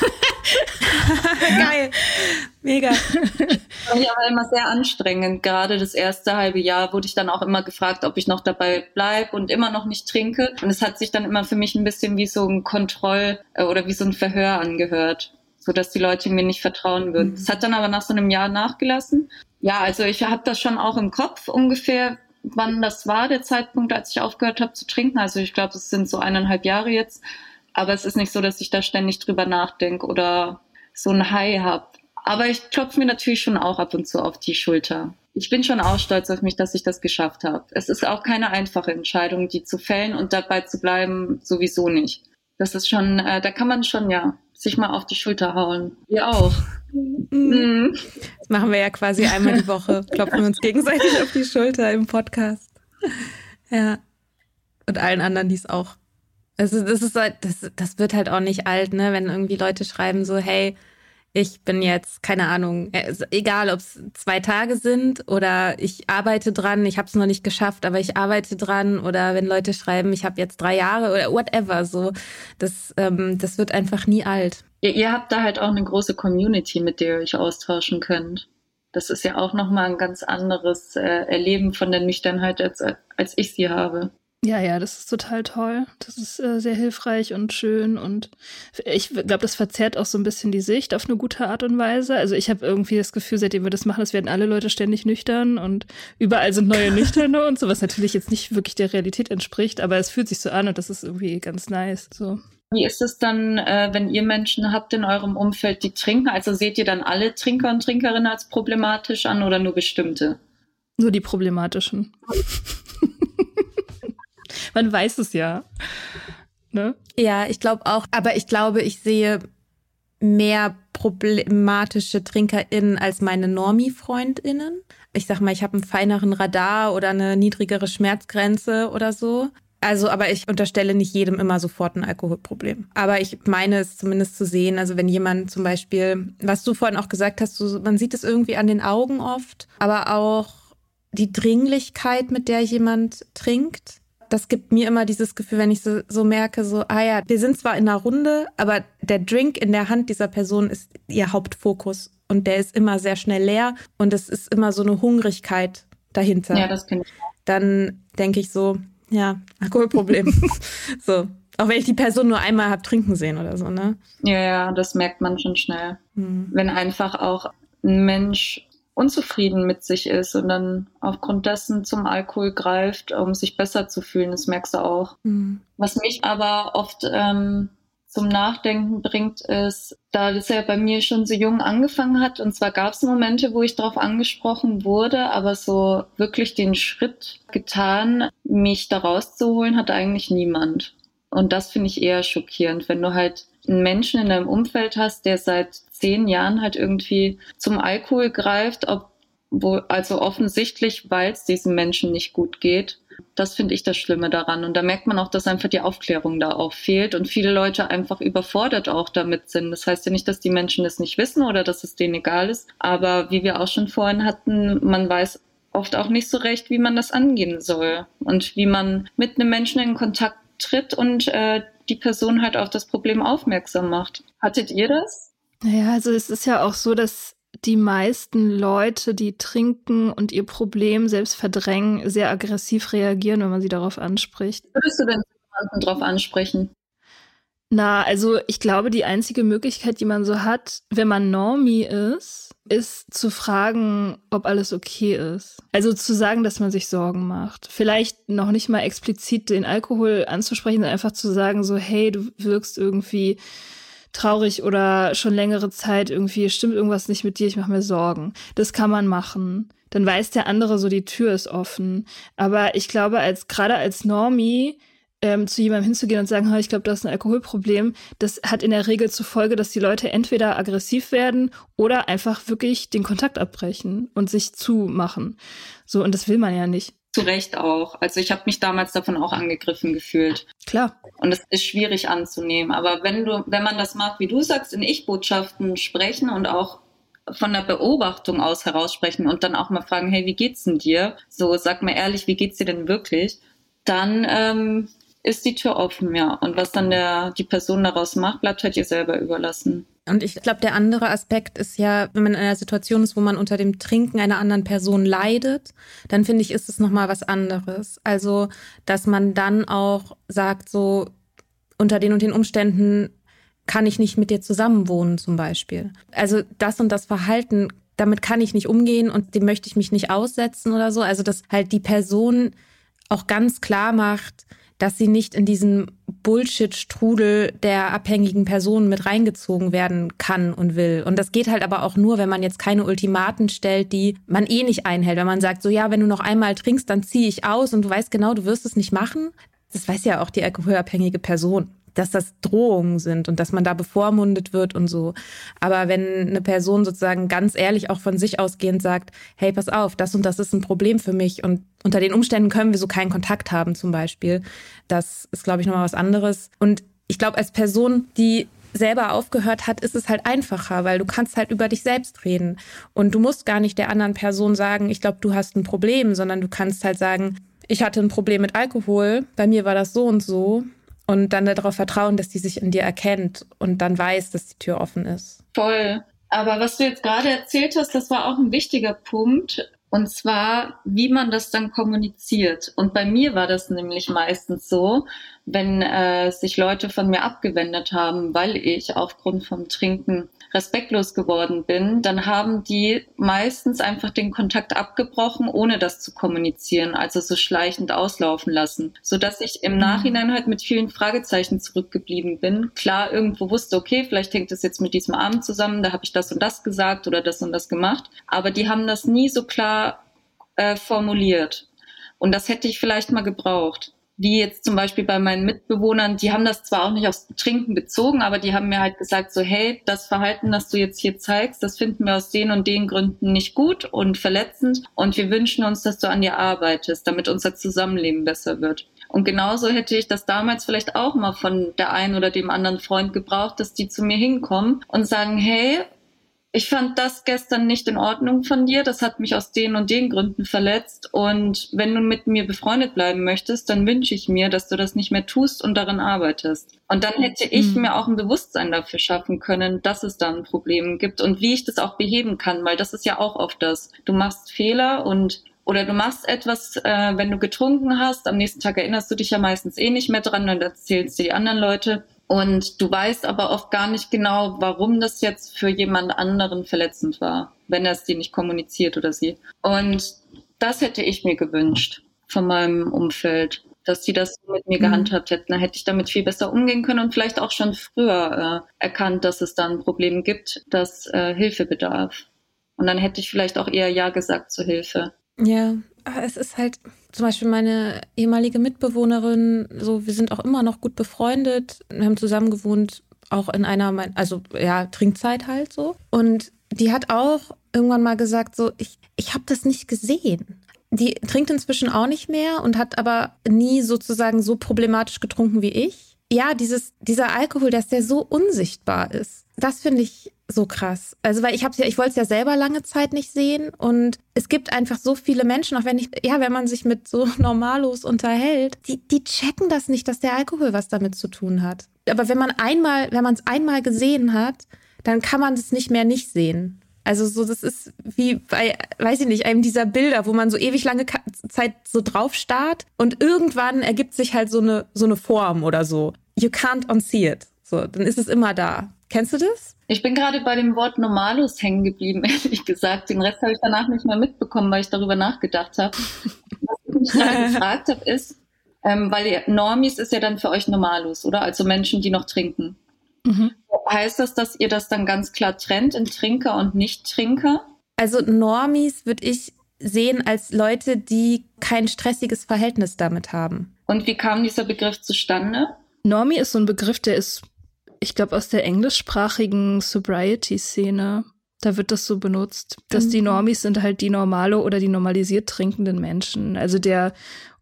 Speaker 1: Geil. Mega.
Speaker 4: Das war aber immer sehr anstrengend. Gerade das erste halbe Jahr wurde ich dann auch immer gefragt, ob ich noch dabei bleibe und immer noch nicht trinke. Und es hat sich dann immer für mich ein bisschen wie so ein Kontroll- oder wie so ein Verhör angehört, sodass die Leute mir nicht vertrauen würden. Es mhm. hat dann aber nach so einem Jahr nachgelassen. Ja, also ich habe das schon auch im Kopf ungefähr, wann das war, der Zeitpunkt, als ich aufgehört habe zu trinken. Also ich glaube, es sind so eineinhalb Jahre jetzt. Aber es ist nicht so, dass ich da ständig drüber nachdenke oder so ein High habe. Aber ich klopfe mir natürlich schon auch ab und zu auf die Schulter. Ich bin schon auch stolz auf mich, dass ich das geschafft habe. Es ist auch keine einfache Entscheidung, die zu fällen und dabei zu bleiben, sowieso nicht. Das ist schon, äh, da kann man schon, ja, sich mal auf die Schulter hauen. Ihr auch.
Speaker 1: Mhm. Das machen wir ja quasi einmal die Woche, klopfen wir uns gegenseitig auf die Schulter im Podcast. Ja. Und allen anderen, die es auch. Also das ist halt, das, das wird halt auch nicht alt, ne, wenn irgendwie Leute schreiben so, hey, ich bin jetzt, keine Ahnung, egal ob es zwei Tage sind oder ich arbeite dran, ich habe es noch nicht geschafft, aber ich arbeite dran, oder wenn Leute schreiben, ich habe jetzt drei Jahre oder whatever, so, das, ähm, das wird einfach nie alt.
Speaker 4: Ihr, ihr habt da halt auch eine große Community, mit der ihr euch austauschen könnt. Das ist ja auch nochmal ein ganz anderes äh, Erleben von der Nüchternheit, als, als ich sie habe.
Speaker 2: Ja, ja, das ist total toll. Das ist äh, sehr hilfreich und schön, und ich glaube, das verzerrt auch so ein bisschen die Sicht auf eine gute Art und Weise. Also ich habe irgendwie das Gefühl, seitdem wir das machen, es werden alle Leute ständig nüchtern und überall sind neue Nüchterne und so, was natürlich jetzt nicht wirklich der Realität entspricht, aber es fühlt sich so an und das ist irgendwie ganz nice. So.
Speaker 4: Wie ist es dann, äh, wenn ihr Menschen habt in eurem Umfeld, die trinken? Also seht ihr dann alle Trinker und Trinkerinnen als problematisch an oder nur bestimmte?
Speaker 2: Nur die problematischen. Man weiß es ja. Ne?
Speaker 1: Ja, ich glaube auch. Aber ich glaube, ich sehe mehr problematische TrinkerInnen als meine Normie-FreundInnen. Ich sag mal, ich habe einen feineren Radar oder eine niedrigere Schmerzgrenze oder so. Also, aber ich unterstelle nicht jedem immer sofort ein Alkoholproblem. Aber ich meine es zumindest zu sehen, also wenn jemand zum Beispiel, was du vorhin auch gesagt hast, so, man sieht es irgendwie an den Augen oft, aber auch die Dringlichkeit, mit der jemand trinkt. Das gibt mir immer dieses Gefühl, wenn ich so, so merke, so, ah ja, wir sind zwar in einer Runde, aber der Drink in der Hand dieser Person ist ihr Hauptfokus und der ist immer sehr schnell leer und es ist immer so eine Hungrigkeit dahinter.
Speaker 4: Ja, das kenne ich auch.
Speaker 1: Dann denke ich so, ja, Alkoholproblem. So, auch wenn ich die Person nur einmal habe trinken sehen oder so, ne?
Speaker 4: Ja, ja, das merkt man schon schnell.
Speaker 1: Hm.
Speaker 4: Wenn einfach auch ein Mensch unzufrieden mit sich ist und dann aufgrund dessen zum Alkohol greift, um sich besser zu fühlen, das merkst du auch.
Speaker 1: Mhm.
Speaker 4: Was mich aber oft ähm, zum Nachdenken bringt, ist, da das ja bei mir schon so jung angefangen hat, und zwar gab es Momente, wo ich darauf angesprochen wurde, aber so wirklich den Schritt getan, mich da rauszuholen, hat eigentlich niemand. Und das finde ich eher schockierend, wenn du halt einen Menschen in deinem Umfeld hast, der seit zehn Jahren halt irgendwie zum Alkohol greift, obwohl, also offensichtlich, weil es diesem Menschen nicht gut geht. Das finde ich das Schlimme daran. Und da merkt man auch, dass einfach die Aufklärung da auch fehlt und viele Leute einfach überfordert auch damit sind. Das heißt ja nicht, dass die Menschen das nicht wissen oder dass es denen egal ist. Aber wie wir auch schon vorhin hatten, man weiß oft auch nicht so recht, wie man das angehen soll und wie man mit einem Menschen in Kontakt tritt und äh, die Person halt auf das Problem aufmerksam macht. Hattet ihr das?
Speaker 2: Naja, also es ist ja auch so, dass die meisten Leute, die trinken und ihr Problem selbst verdrängen, sehr aggressiv reagieren, wenn man sie darauf anspricht.
Speaker 4: Würdest du denn jemanden darauf ansprechen?
Speaker 2: Na, also ich glaube, die einzige Möglichkeit, die man so hat, wenn man Normie ist, ist zu fragen, ob alles okay ist. Also zu sagen, dass man sich Sorgen macht. Vielleicht noch nicht mal explizit den Alkohol anzusprechen, sondern einfach zu sagen so, hey, du wirkst irgendwie traurig oder schon längere Zeit irgendwie stimmt irgendwas nicht mit dir, ich mache mir Sorgen. Das kann man machen. Dann weiß der andere so, die Tür ist offen. Aber ich glaube, als gerade als Normie ähm, zu jemandem hinzugehen und sagen, ich glaube, du hast ein Alkoholproblem, das hat in der Regel zur Folge, dass die Leute entweder aggressiv werden oder einfach wirklich den Kontakt abbrechen und sich zumachen. So, und das will man ja nicht.
Speaker 4: Zu Recht auch. Also ich habe mich damals davon auch angegriffen gefühlt.
Speaker 2: Klar.
Speaker 4: Und es ist schwierig anzunehmen. Aber wenn du, wenn man das macht, wie du sagst, in Ich-Botschaften sprechen und auch von der Beobachtung aus heraussprechen und dann auch mal fragen, hey, wie geht's denn dir? So, sag mir ehrlich, wie geht's dir denn wirklich? Dann ähm, ist die Tür offen, ja. Und was dann der, die Person daraus macht, bleibt halt ihr selber überlassen.
Speaker 1: Und ich glaube, der andere Aspekt ist ja, wenn man in einer Situation ist, wo man unter dem Trinken einer anderen Person leidet, dann finde ich, ist es nochmal was anderes. Also, dass man dann auch sagt, so unter den und den Umständen kann ich nicht mit dir zusammenwohnen zum Beispiel. Also das und das Verhalten, damit kann ich nicht umgehen und dem möchte ich mich nicht aussetzen oder so. Also dass halt die Person auch ganz klar macht, dass sie nicht in diesem Bullshit-Strudel der abhängigen Personen mit reingezogen werden kann und will. Und das geht halt aber auch nur, wenn man jetzt keine Ultimaten stellt, die man eh nicht einhält. Wenn man sagt, so ja, wenn du noch einmal trinkst, dann ziehe ich aus und du weißt genau, du wirst es nicht machen. Das weiß ja auch die alkoholabhängige Person, dass das Drohungen sind und dass man da bevormundet wird und so. Aber wenn eine Person sozusagen ganz ehrlich auch von sich ausgehend sagt, hey, pass auf, das und das ist ein Problem für mich und unter den Umständen können wir so keinen Kontakt haben zum Beispiel, das ist, glaube ich, nochmal was anderes. Und ich glaube, als Person, die selber aufgehört hat, ist es halt einfacher, weil du kannst halt über dich selbst reden. Und du musst gar nicht der anderen Person sagen, ich glaube, du hast ein Problem, sondern du kannst halt sagen, ich hatte ein Problem mit Alkohol, bei mir war das so und so. Und dann darauf vertrauen, dass die sich in dir erkennt und dann weiß, dass die Tür offen ist.
Speaker 4: Voll. Aber was du jetzt gerade erzählt hast, das war auch ein wichtiger Punkt. Und zwar, wie man das dann kommuniziert. Und bei mir war das nämlich meistens so, wenn äh, sich Leute von mir abgewendet haben, weil ich aufgrund vom Trinken respektlos geworden bin, dann haben die meistens einfach den Kontakt abgebrochen, ohne das zu kommunizieren, also so schleichend auslaufen lassen, sodass ich im Nachhinein halt mit vielen Fragezeichen zurückgeblieben bin. Klar, irgendwo wusste, okay, vielleicht hängt es jetzt mit diesem Abend zusammen, da habe ich das und das gesagt oder das und das gemacht, aber die haben das nie so klar äh, formuliert. Und das hätte ich vielleicht mal gebraucht. Wie jetzt zum Beispiel bei meinen Mitbewohnern, die haben das zwar auch nicht aufs Trinken bezogen, aber die haben mir halt gesagt so, hey, das Verhalten, das du jetzt hier zeigst, das finden wir aus den und den Gründen nicht gut und verletzend und wir wünschen uns, dass du an dir arbeitest, damit unser Zusammenleben besser wird. Und genauso hätte ich das damals vielleicht auch mal von der einen oder dem anderen Freund gebraucht, dass die zu mir hinkommen und sagen, hey, ich fand das gestern nicht in Ordnung von dir, das hat mich aus den und den Gründen verletzt und wenn du mit mir befreundet bleiben möchtest, dann wünsche ich mir, dass du das nicht mehr tust und daran arbeitest. Und dann hätte ich mhm. mir auch ein Bewusstsein dafür schaffen können, dass es da ein Problem gibt und wie ich das auch beheben kann, weil das ist ja auch oft das. Du machst Fehler und oder du machst etwas, äh, wenn du getrunken hast, am nächsten Tag erinnerst du dich ja meistens eh nicht mehr dran, dann erzählst du die anderen Leute. Und du weißt aber oft gar nicht genau, warum das jetzt für jemand anderen verletzend war, wenn er es dir nicht kommuniziert oder sie. Und das hätte ich mir gewünscht von meinem Umfeld, dass die das mit mir gehandhabt hätten. Dann hätte ich damit viel besser umgehen können und vielleicht auch schon früher äh, erkannt, dass es da ein Problem gibt, das äh, Hilfe bedarf. Und dann hätte ich vielleicht auch eher Ja gesagt zur Hilfe.
Speaker 1: Ja, aber es ist halt zum Beispiel meine ehemalige Mitbewohnerin, so wir sind auch immer noch gut befreundet, wir haben zusammen gewohnt, auch in einer, also ja, Trinkzeit halt so. Und die hat auch irgendwann mal gesagt, so ich, ich habe das nicht gesehen. Die trinkt inzwischen auch nicht mehr und hat aber nie sozusagen so problematisch getrunken wie ich. Ja, dieses, dieser Alkohol, dass der so unsichtbar ist, das finde ich so krass. Also, weil ich hab's ja, ich wollte es ja selber lange Zeit nicht sehen und es gibt einfach so viele Menschen, auch wenn ich, ja, wenn man sich mit so Normalos unterhält, die, die checken das nicht, dass der Alkohol was damit zu tun hat. Aber wenn man einmal, wenn man es einmal gesehen hat, dann kann man es nicht mehr nicht sehen. Also so, das ist wie bei, weiß ich nicht, einem dieser Bilder, wo man so ewig lange Zeit so drauf starrt und irgendwann ergibt sich halt so eine, so eine Form oder so. You can't unsee it. So, dann ist es immer da. Kennst du das?
Speaker 4: Ich bin gerade bei dem Wort Normalos hängen geblieben, ehrlich gesagt. Den Rest habe ich danach nicht mehr mitbekommen, weil ich darüber nachgedacht habe. Was ich mich gerade gefragt habe, ist, ähm, weil ihr, Normis ist ja dann für euch Normalos, oder? Also Menschen, die noch trinken. Mhm. Heißt das, dass ihr das dann ganz klar trennt in Trinker und Nicht-Trinker?
Speaker 1: Also Normis würde ich sehen als Leute, die kein stressiges Verhältnis damit haben.
Speaker 4: Und wie kam dieser Begriff zustande?
Speaker 2: Normie ist so ein Begriff, der ist, ich glaube, aus der englischsprachigen Sobriety-Szene. Da wird das so benutzt, dass mhm. die Normis sind halt die normale oder die normalisiert trinkenden Menschen. Also der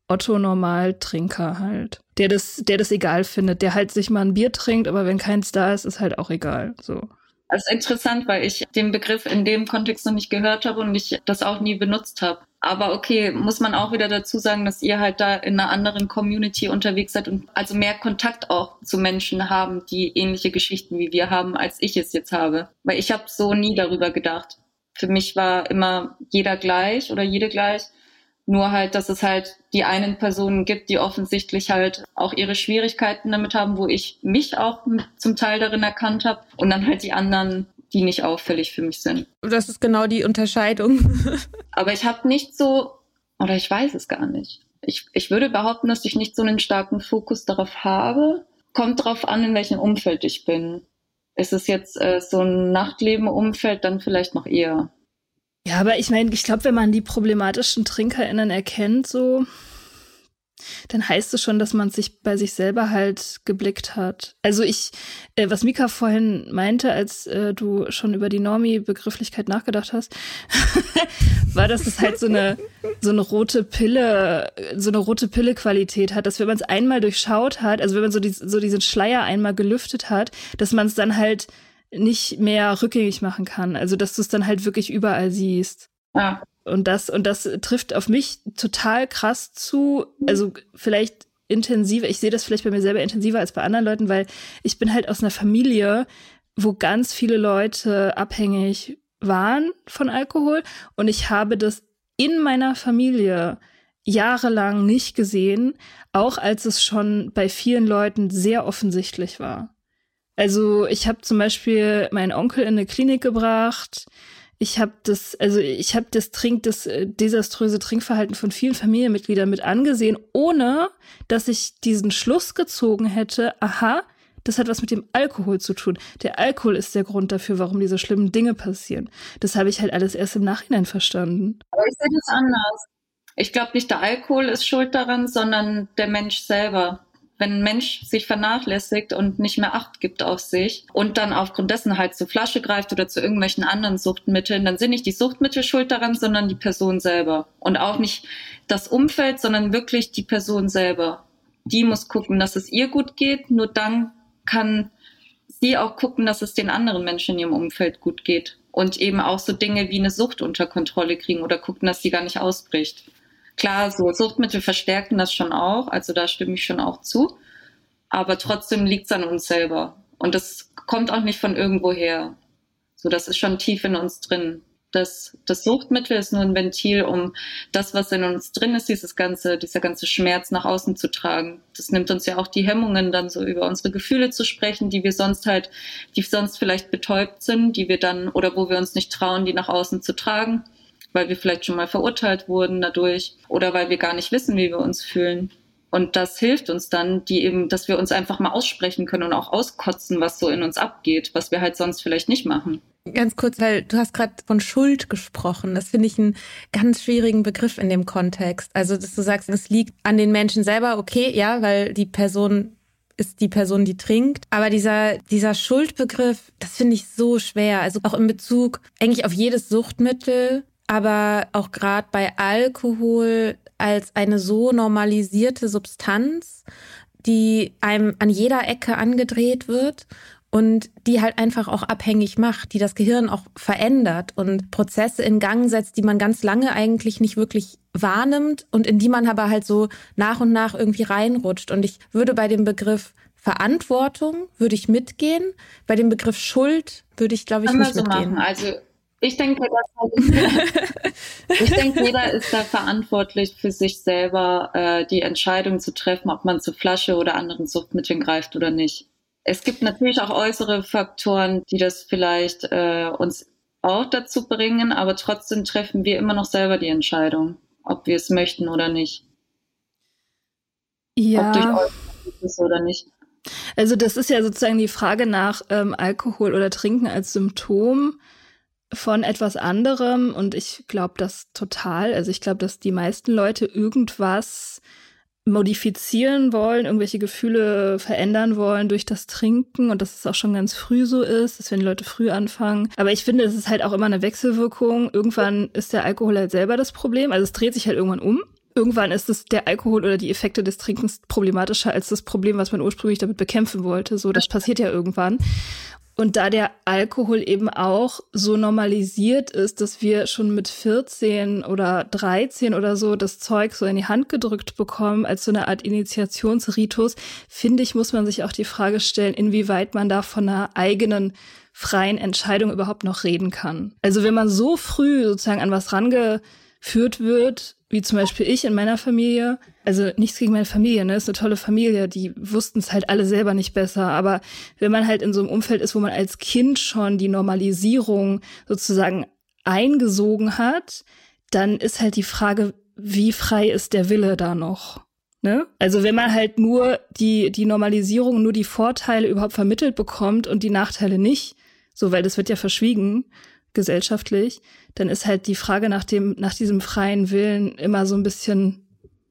Speaker 2: Otto-Normal-Trinker halt. Der das, der das egal findet, der halt sich mal ein Bier trinkt, aber wenn keins da ist, ist halt auch egal. So.
Speaker 4: Das ist interessant, weil ich den Begriff in dem Kontext noch nicht gehört habe und ich das auch nie benutzt habe. Aber okay, muss man auch wieder dazu sagen, dass ihr halt da in einer anderen Community unterwegs seid und also mehr Kontakt auch zu Menschen haben, die ähnliche Geschichten wie wir haben, als ich es jetzt habe. Weil ich habe so nie darüber gedacht. Für mich war immer jeder gleich oder jede gleich. Nur halt, dass es halt die einen Personen gibt, die offensichtlich halt auch ihre Schwierigkeiten damit haben, wo ich mich auch zum Teil darin erkannt habe. Und dann halt die anderen, die nicht auffällig für mich sind.
Speaker 1: Das ist genau die Unterscheidung.
Speaker 4: Aber ich habe nicht so, oder ich weiß es gar nicht. Ich, ich würde behaupten, dass ich nicht so einen starken Fokus darauf habe. kommt drauf an, in welchem Umfeld ich bin. Ist es jetzt äh, so ein Nachtleben-Umfeld, dann vielleicht noch eher.
Speaker 2: Ja, aber ich meine, ich glaube, wenn man die problematischen TrinkerInnen erkennt, so, dann heißt es schon, dass man sich bei sich selber halt geblickt hat. Also ich, äh, was Mika vorhin meinte, als äh, du schon über die Normie-Begrifflichkeit nachgedacht hast, war, dass es halt so eine so eine rote Pille, so eine rote Pille-Qualität hat, dass wenn man es einmal durchschaut hat, also wenn man so, die, so diesen Schleier einmal gelüftet hat, dass man es dann halt nicht mehr rückgängig machen kann. Also dass du es dann halt wirklich überall siehst.
Speaker 4: Ja.
Speaker 2: Und das, und das trifft auf mich total krass zu, also vielleicht intensiver, ich sehe das vielleicht bei mir selber intensiver als bei anderen Leuten, weil ich bin halt aus einer Familie, wo ganz viele Leute abhängig waren von Alkohol und ich habe das in meiner Familie jahrelang nicht gesehen, auch als es schon bei vielen Leuten sehr offensichtlich war. Also ich habe zum Beispiel meinen Onkel in eine Klinik gebracht. Ich habe das, also ich habe das Trink, das äh, desaströse Trinkverhalten von vielen Familienmitgliedern mit angesehen, ohne dass ich diesen Schluss gezogen hätte, aha, das hat was mit dem Alkohol zu tun. Der Alkohol ist der Grund dafür, warum diese schlimmen Dinge passieren. Das habe ich halt alles erst im Nachhinein verstanden.
Speaker 4: Aber ich sehe das anders. Ich glaube nicht, der Alkohol ist schuld daran, sondern der Mensch selber. Wenn ein Mensch sich vernachlässigt und nicht mehr Acht gibt auf sich und dann aufgrund dessen halt zur Flasche greift oder zu irgendwelchen anderen Suchtmitteln, dann sind nicht die Suchtmittel schuld daran, sondern die Person selber. Und auch nicht das Umfeld, sondern wirklich die Person selber. Die muss gucken, dass es ihr gut geht. Nur dann kann sie auch gucken, dass es den anderen Menschen in ihrem Umfeld gut geht. Und eben auch so Dinge wie eine Sucht unter Kontrolle kriegen oder gucken, dass sie gar nicht ausbricht. Klar, so Suchtmittel verstärken das schon auch, also da stimme ich schon auch zu. Aber trotzdem liegt es an uns selber. Und das kommt auch nicht von irgendwo her. So, das ist schon tief in uns drin. Das, das Suchtmittel ist nur ein Ventil, um das, was in uns drin ist, dieses ganze, dieser ganze Schmerz nach außen zu tragen. Das nimmt uns ja auch die Hemmungen, dann so über unsere Gefühle zu sprechen, die wir sonst halt, die sonst vielleicht betäubt sind, die wir dann, oder wo wir uns nicht trauen, die nach außen zu tragen, weil wir vielleicht schon mal verurteilt wurden dadurch oder weil wir gar nicht wissen, wie wir uns fühlen. Und das hilft uns dann, die eben, dass wir uns einfach mal aussprechen können und auch auskotzen, was so in uns abgeht, was wir halt sonst vielleicht nicht machen.
Speaker 1: Ganz kurz, weil du hast gerade von Schuld gesprochen. Das finde ich einen ganz schwierigen Begriff in dem Kontext. Also, dass du sagst, es liegt an den Menschen selber, okay, ja, weil die Person ist die Person, die trinkt. Aber dieser, dieser Schuldbegriff, das finde ich so schwer. Also auch in Bezug eigentlich auf jedes Suchtmittel, aber auch gerade bei Alkohol als eine so normalisierte Substanz, die einem an jeder Ecke angedreht wird und die halt einfach auch abhängig macht, die das Gehirn auch verändert und Prozesse in Gang setzt, die man ganz lange eigentlich nicht wirklich wahrnimmt und in die man aber halt so nach und nach irgendwie reinrutscht. Und ich würde bei dem Begriff Verantwortung, würde ich mitgehen. Bei dem Begriff Schuld würde ich, glaube ich,
Speaker 4: Können
Speaker 1: nicht
Speaker 4: wir so
Speaker 1: mitgehen.
Speaker 4: machen. Also ich denke, dass ich denke, jeder ist da verantwortlich für sich selber, äh, die Entscheidung zu treffen, ob man zur Flasche oder anderen Suchtmitteln greift oder nicht. Es gibt natürlich auch äußere Faktoren, die das vielleicht äh, uns auch dazu bringen, aber trotzdem treffen wir immer noch selber die Entscheidung, ob wir es möchten oder nicht.
Speaker 2: Ja.
Speaker 4: Ob durch äußere ist oder nicht.
Speaker 2: Also das ist ja sozusagen die Frage nach ähm, Alkohol oder Trinken als Symptom von etwas anderem, und ich glaube das total. Also ich glaube, dass die meisten Leute irgendwas modifizieren wollen, irgendwelche Gefühle verändern wollen durch das Trinken und dass es auch schon ganz früh so ist, dass wenn die Leute früh anfangen. Aber ich finde, es ist halt auch immer eine Wechselwirkung. Irgendwann ist der Alkohol halt selber das Problem. Also es dreht sich halt irgendwann um. Irgendwann ist es der Alkohol oder die Effekte des Trinkens problematischer als das Problem, was man ursprünglich damit bekämpfen wollte. So, das passiert ja irgendwann. Und da der Alkohol eben auch so normalisiert ist, dass wir schon mit vierzehn oder dreizehn oder so das Zeug so in die Hand gedrückt bekommen als so eine Art Initiationsritus, finde ich, muss man sich auch die Frage stellen, inwieweit man da von einer eigenen freien Entscheidung überhaupt noch reden kann. Also wenn man so früh sozusagen an was rangeführt wird, wie zum Beispiel ich in meiner Familie, also nichts gegen meine Familie, ne, ist eine tolle Familie, die wussten es halt alle selber nicht besser, aber wenn man halt in so einem Umfeld ist, wo man als Kind schon die Normalisierung sozusagen eingesogen hat, dann ist halt die Frage, wie frei ist der Wille da noch? Ne? Also wenn man halt nur die, die Normalisierung, nur die Vorteile überhaupt vermittelt bekommt und die Nachteile nicht, so, weil das wird ja verschwiegen gesellschaftlich, dann ist halt die Frage nach dem, nach diesem freien Willen immer so ein bisschen,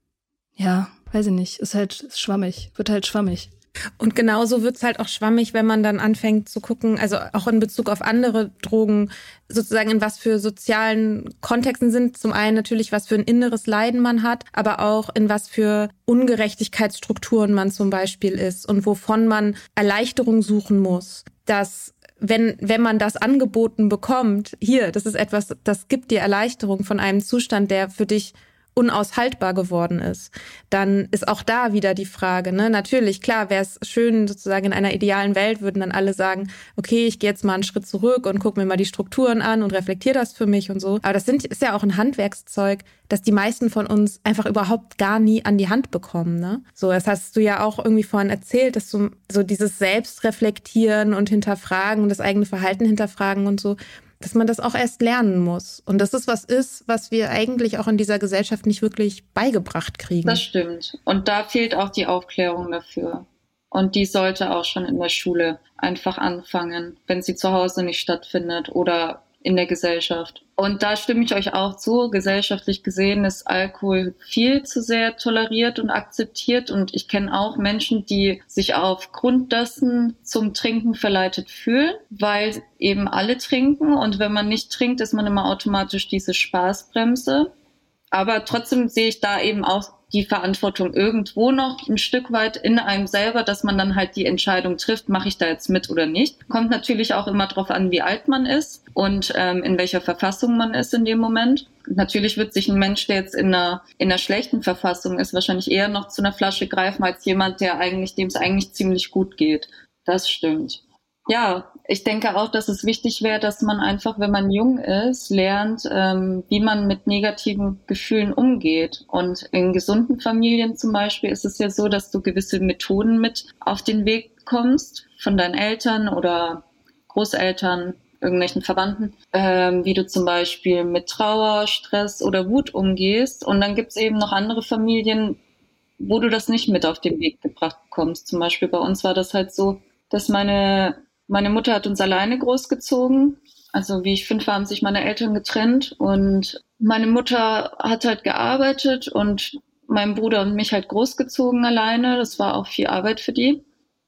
Speaker 2: ja, weiß ich nicht, ist halt schwammig, wird halt schwammig.
Speaker 1: Und genauso wird's halt auch schwammig, wenn man dann anfängt zu gucken, also auch in Bezug auf andere Drogen, sozusagen in was für sozialen Kontexten sind. Zum einen natürlich, was für ein inneres Leiden man hat, aber auch in was für Ungerechtigkeitsstrukturen man zum Beispiel ist und wovon man Erleichterung suchen muss. Dass wenn, wenn man das angeboten bekommt, hier, das ist etwas, das gibt dir Erleichterung von einem Zustand, der für dich unaushaltbar geworden ist, dann ist auch da wieder die Frage, ne? Natürlich, klar, wäre es schön, sozusagen in einer idealen Welt würden dann alle sagen, okay, ich gehe jetzt mal einen Schritt zurück und gucke mir mal die Strukturen an und reflektiere das für mich und so. Aber das sind, ist ja auch ein Handwerkszeug, das die meisten von uns einfach überhaupt gar nie an die Hand bekommen, ne? So, das hast du ja auch irgendwie vorhin erzählt, dass du so dieses Selbstreflektieren und Hinterfragen und das eigene Verhalten hinterfragen und so, dass man das auch erst lernen muss. Und dass es was ist, was wir eigentlich auch in dieser Gesellschaft nicht wirklich beigebracht kriegen.
Speaker 4: Das stimmt. Und da fehlt auch die Aufklärung dafür. Und die sollte auch schon in der Schule einfach anfangen, wenn sie zu Hause nicht stattfindet oder in der Gesellschaft. Und da stimme ich euch auch zu. Gesellschaftlich gesehen ist Alkohol viel zu sehr toleriert und akzeptiert. Und ich kenne auch Menschen, die sich aufgrund dessen zum Trinken verleitet fühlen, weil eben alle trinken. Und wenn man nicht trinkt, ist man immer automatisch diese Spaßbremse. Aber trotzdem sehe ich da eben auch die Verantwortung irgendwo noch ein Stück weit in einem selber, dass man dann halt die Entscheidung trifft, mache ich da jetzt mit oder nicht. Kommt natürlich auch immer drauf an, wie alt man ist und ähm, in welcher Verfassung man ist in dem Moment. Natürlich wird sich ein Mensch, der jetzt in einer, in einer schlechten Verfassung ist, wahrscheinlich eher noch zu einer Flasche greifen, als jemand, der eigentlich, dem es eigentlich ziemlich gut geht. Das stimmt. Ja, ich denke auch, dass es wichtig wäre, dass man einfach, wenn man jung ist, lernt, ähm, wie man mit negativen Gefühlen umgeht. Und in gesunden Familien zum Beispiel ist es ja so, dass du gewisse Methoden mit auf den Weg kommst, von deinen Eltern oder Großeltern, irgendwelchen Verwandten, ähm, wie du zum Beispiel mit Trauer, Stress oder Wut umgehst. Und dann gibt's eben noch andere Familien, wo du das nicht mit auf den Weg gebracht bekommst. Zum Beispiel bei uns war das halt so, dass meine Meine Mutter hat uns alleine großgezogen. Also wie ich fünf war, haben sich meine Eltern getrennt. Und meine Mutter hat halt gearbeitet und mein Bruder und mich halt großgezogen alleine. Das war auch viel Arbeit für die.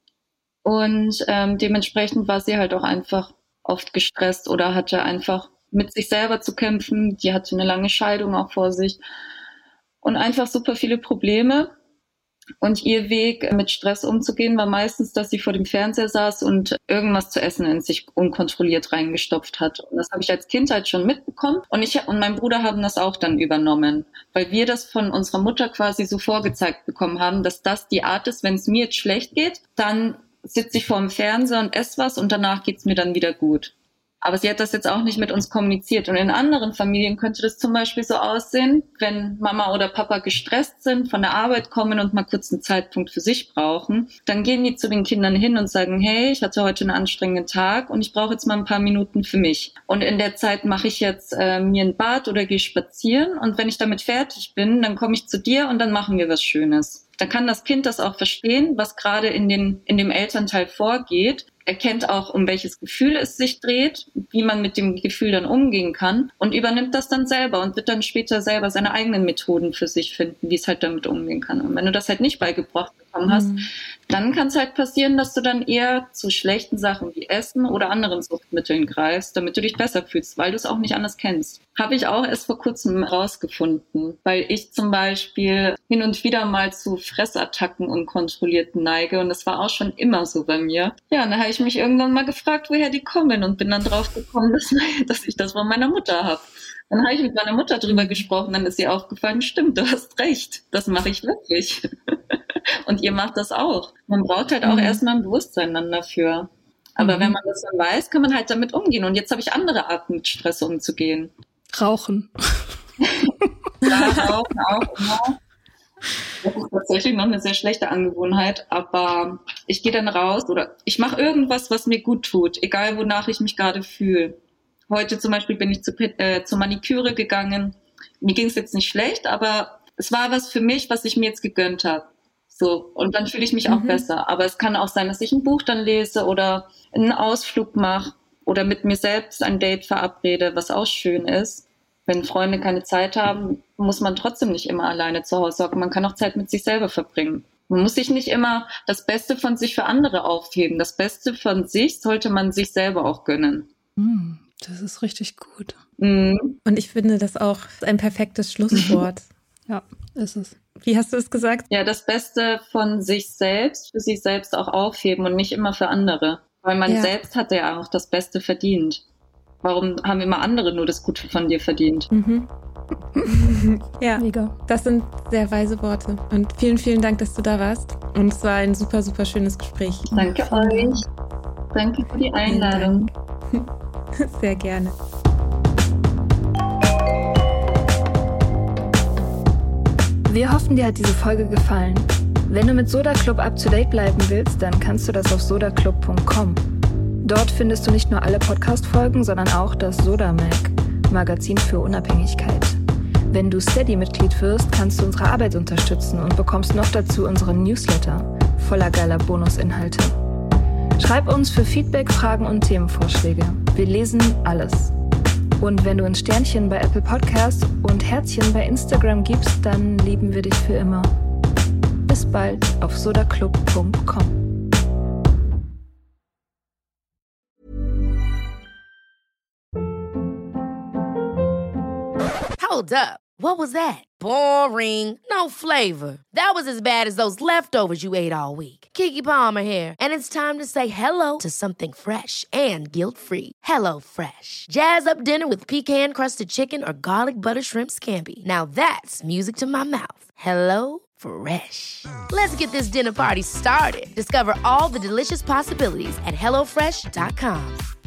Speaker 4: Und ähm, dementsprechend war sie halt auch einfach oft gestresst oder hatte einfach mit sich selber zu kämpfen. Die hatte eine lange Scheidung auch vor sich. Und einfach super viele Probleme. Und ihr Weg, mit Stress umzugehen, war meistens, dass sie vor dem Fernseher saß und irgendwas zu essen in sich unkontrolliert reingestopft hat. Und das habe ich als Kind halt schon mitbekommen. Und ich und mein Bruder haben das auch dann übernommen, weil wir das von unserer Mutter quasi so vorgezeigt bekommen haben, dass das die Art ist, wenn es mir jetzt schlecht geht, dann sitze ich vor dem Fernseher und esse was und danach geht's mir dann wieder gut. Aber sie hat das jetzt auch nicht mit uns kommuniziert. Und in anderen Familien könnte das zum Beispiel so aussehen, wenn Mama oder Papa gestresst sind, von der Arbeit kommen und mal kurz einen Zeitpunkt für sich brauchen. Dann gehen die zu den Kindern hin und sagen, hey, ich hatte heute einen anstrengenden Tag und ich brauche jetzt mal ein paar Minuten für mich. Und in der Zeit mache ich jetzt äh, mir ein Bad oder gehe spazieren. Und wenn ich damit fertig bin, dann komme ich zu dir und dann machen wir was Schönes. Dann kann das Kind das auch verstehen, was gerade in den, in dem Elternteil vorgeht. Er kennt auch, um welches Gefühl es sich dreht, wie man mit dem Gefühl dann umgehen kann und übernimmt das dann selber und wird dann später selber seine eigenen Methoden für sich finden, wie es halt damit umgehen kann. Und wenn du das halt nicht beigebracht bekommen hast, mhm. dann kann es halt passieren, dass du dann eher zu schlechten Sachen wie Essen oder anderen Suchtmitteln greifst, damit du dich besser fühlst, weil du es auch nicht anders kennst. Habe ich auch erst vor kurzem rausgefunden, weil ich zum Beispiel hin und wieder mal zu Fressattacken unkontrollierten neige und das war auch schon immer so bei mir. Ja, und dann habe ich mich irgendwann mal gefragt, woher die kommen und bin dann drauf gekommen, dass, dass ich das von meiner Mutter habe. Dann habe ich mit meiner Mutter drüber gesprochen, dann ist ihr aufgefallen, stimmt, du hast recht, das mache ich wirklich. Und ihr macht das auch. Man braucht halt auch mhm. erstmal ein Bewusstsein dann dafür. Aber mhm. wenn man das dann weiß, kann man halt damit umgehen. Und jetzt habe ich andere Arten, mit Stress umzugehen.
Speaker 2: Rauchen.
Speaker 4: Ja, rauchen auch immer. Das ist tatsächlich noch eine sehr schlechte Angewohnheit, aber ich gehe dann raus oder ich mache irgendwas, was mir gut tut, egal wonach ich mich gerade fühle. Heute zum Beispiel bin ich zu, äh, zur Maniküre gegangen. Mir ging es jetzt nicht schlecht, aber es war was für mich, was ich mir jetzt gegönnt habe. So, und dann fühle ich mich auch mhm. besser. Aber es kann auch sein, dass ich ein Buch dann lese oder einen Ausflug mache oder mit mir selbst ein Date verabrede, was auch schön ist. Wenn Freunde keine Zeit haben, muss man trotzdem nicht immer alleine zu Hause hocken. Man kann auch Zeit mit sich selber verbringen. Man muss sich nicht immer das Beste von sich für andere aufheben. Das Beste von sich sollte man sich selber auch gönnen.
Speaker 2: Mm, das ist richtig gut.
Speaker 1: Mhm. Und ich finde das auch ein perfektes Schlusswort.
Speaker 2: Ja, ist es.
Speaker 1: Wie hast du es gesagt?
Speaker 4: Ja, das Beste von sich selbst, für sich selbst auch aufheben und nicht immer für andere. Weil man ja. selbst hat ja auch das Beste verdient. Warum haben immer andere nur das Gute von dir verdient?
Speaker 1: Mhm. Ja, mega. Das sind sehr weise Worte. Und vielen, vielen Dank, dass du da warst. Und es war ein super, super schönes Gespräch.
Speaker 4: Danke euch. Danke für die Einladung.
Speaker 1: Sehr gerne.
Speaker 2: Wir hoffen, dir hat diese Folge gefallen. Wenn du mit Soda Club up to date bleiben willst, dann kannst du das auf soda club punkt com. Dort findest du nicht nur alle Podcast-Folgen, sondern auch das Soda Mag, Magazin für Unabhängigkeit. Wenn du Steady-Mitglied wirst, kannst du unsere Arbeit unterstützen und bekommst noch dazu unseren Newsletter voller geiler Bonusinhalte. Schreib uns für Feedback, Fragen und Themenvorschläge. Wir lesen alles. Und wenn du uns Sternchen bei Apple Podcasts und Herzchen bei Instagram gibst, dann lieben wir dich für immer. Bis bald auf soda club punkt com.
Speaker 3: Hold up. What was that? Boring. No flavor. That was as bad as those leftovers you ate all week. Keke Palmer here, and it's time to say hello to something fresh and guilt-free. Hello Fresh. Jazz up dinner with pecan-crusted chicken or garlic butter shrimp scampi. Now that's music to my mouth. Hello Fresh. Let's get this dinner party started. Discover all the delicious possibilities at hello fresh dot com.